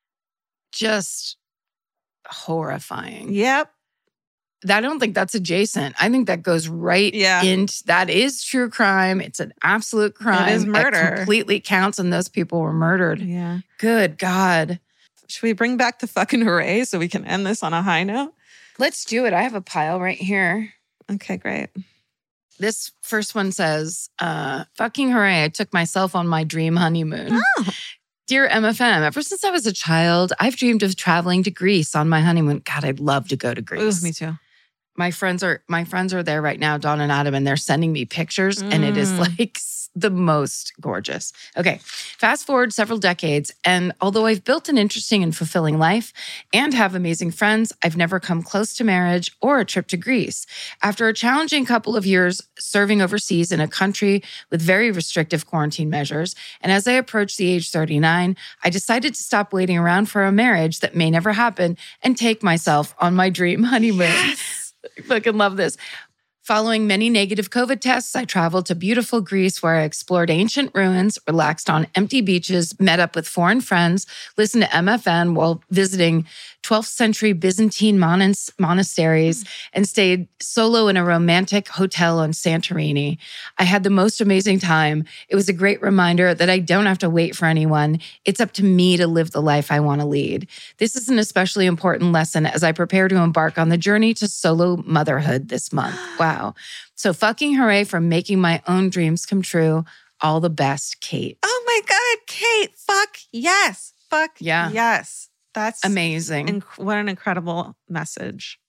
Just horrifying. Yep. I don't think that's adjacent. I think that goes right into, that is true crime. It's an absolute crime. It is murder. It completely counts, and those people were murdered. Yeah. Good God. Should we bring back the fucking hooray so we can end this on a high note? Let's do it. I have a pile right here. Okay, great. This first one says, fucking hooray, I took myself on my dream honeymoon. Oh. Dear MFM, ever since I was a child, I've dreamed of traveling to Greece on my honeymoon. God, I'd love to go to Greece. Ooh, me too. My friends are there right now, Dawn and Adam, and they're sending me pictures, and it is like the most gorgeous. Okay, fast forward several decades, and although I've built an interesting and fulfilling life and have amazing friends, I've never come close to marriage or a trip to Greece. After a challenging couple of years serving overseas in a country with very restrictive quarantine measures, and as I approached the age 39, I decided to stop waiting around for a marriage that may never happen and take myself on my dream honeymoon. Yes. I fucking love this. Following many negative COVID tests, I traveled to beautiful Greece where I explored ancient ruins, relaxed on empty beaches, met up with foreign friends, listened to MFN while visiting 12th century Byzantine monasteries and stayed solo in a romantic hotel on Santorini. I had the most amazing time. It was a great reminder that I don't have to wait for anyone. It's up to me to live the life I want to lead. This is an especially important lesson as I prepare to embark on the journey to solo motherhood this month. Wow. So fucking hooray for making my own dreams come true. All the best, Kate. Oh my God, Kate. Fuck yes. Fuck yeah. Yes. That's amazing. What an incredible message.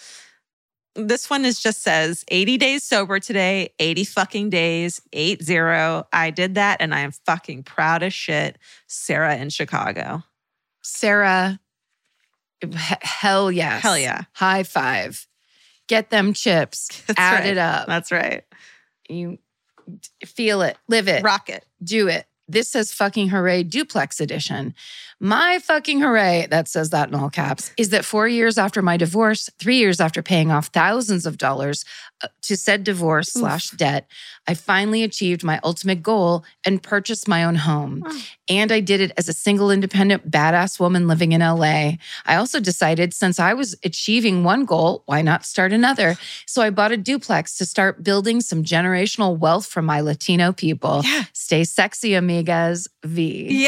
This one just says 80 days sober today, 80 fucking days, 80. I did that and I am fucking proud as shit. Sarah in Chicago. Sarah, hell yes. Hell yeah. High five. Get them chips. Add it up. That's right. You feel it, live it, rock it, do it. This says fucking hooray duplex edition. My fucking hooray, that says that in all caps, is that 4 years after my divorce, 3 years after paying off thousands of dollars to said divorce / debt, I finally achieved my ultimate goal and purchased my own home. And I did it as a single, independent, badass woman living in LA. I also decided since I was achieving one goal, why not start another? So I bought a duplex to start building some generational wealth for my Latino people. Yeah. Stay sexy, amigas. V. Yeah.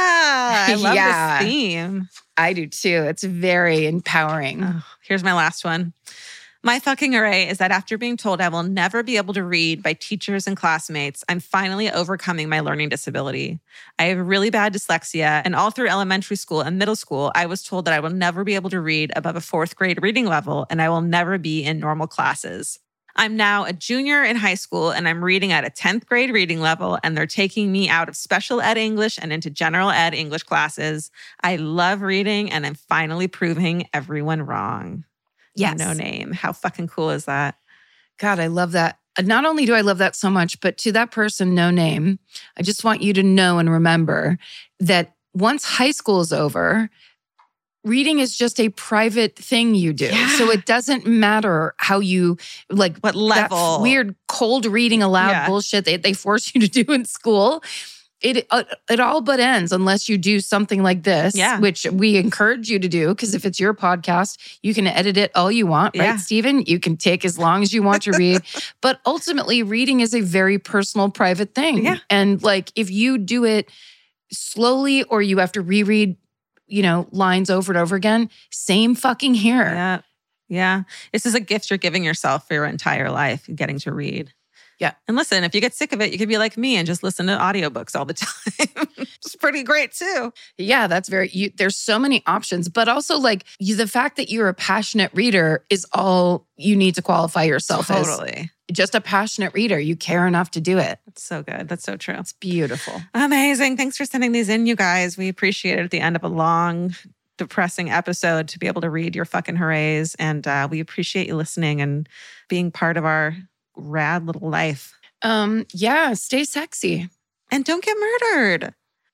I love Yeah. this theme. I do too. It's very empowering. Oh, here's my last one. My fucking hooray is that after being told I will never be able to read by teachers and classmates, I'm finally overcoming my learning disability. I have really bad dyslexia, and all through elementary school and middle school, I was told that I will never be able to read above a 4th grade reading level, and I will never be in normal classes. I'm now a junior in high school, and I'm reading at a 10th grade reading level, and they're taking me out of special ed English and into general ed English classes. I love reading, and I'm finally proving everyone wrong. Yes. No name. How fucking cool is that? God, I love that. Not only do I love that so much, but to that person, no name, I just want you to know and remember that once high school is over, reading is just a private thing you do. Yeah. So it doesn't matter how you, like, What level? that weird cold reading aloud bullshit they force you to do in school. It all but ends unless you do something like this, which we encourage you to do, because if it's your podcast, you can edit it all you want, right, Stephen? You can take as long as you want to read. But ultimately, reading is a very personal, private thing. Yeah. And like, if you do it slowly or you have to reread, lines over and over again, same fucking here. Yeah. Yeah. This is a gift you're giving yourself for your entire life, getting to read. Yeah. And listen, if you get sick of it, you could be like me and just listen to audiobooks all the time. It's pretty great too. Yeah, that's there's so many options, but also like the fact that you're a passionate reader is all you need to qualify yourself as. Totally. Just a passionate reader. You care enough to do it. That's so good. That's so true. It's beautiful. Amazing. Thanks for sending these in, you guys. We appreciate it at the end of a long, depressing episode to be able to read your fucking hoorays. And we appreciate you listening and being part of our rad little life. Yeah, stay sexy. And don't get murdered.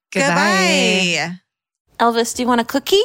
Goodbye. Elvis, do you want a cookie?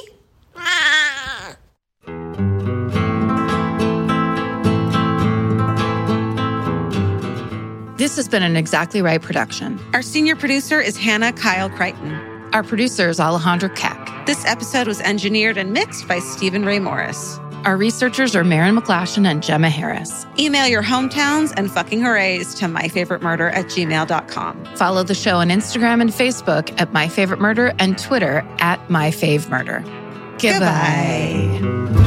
This has been an Exactly Right production. Our senior producer is Hannah Kyle Crichton. Our producer is Alejandro Keck. This episode was engineered and mixed by Stephen Ray Morris. Our researchers are Maren McClashin and Gemma Harris. Email your hometowns and fucking hoorays to myfavoritemurder@gmail.com. Follow the show on Instagram and Facebook at myfavoritemurder and Twitter at myfavemurder. Goodbye.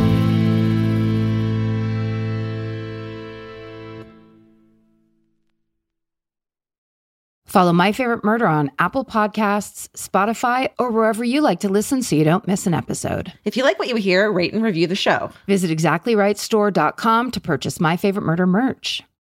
Follow My Favorite Murder on Apple Podcasts, Spotify, or wherever you like to listen so you don't miss an episode. If you like what you hear, rate and review the show. Visit exactlyrightstore.com to purchase My Favorite Murder merch.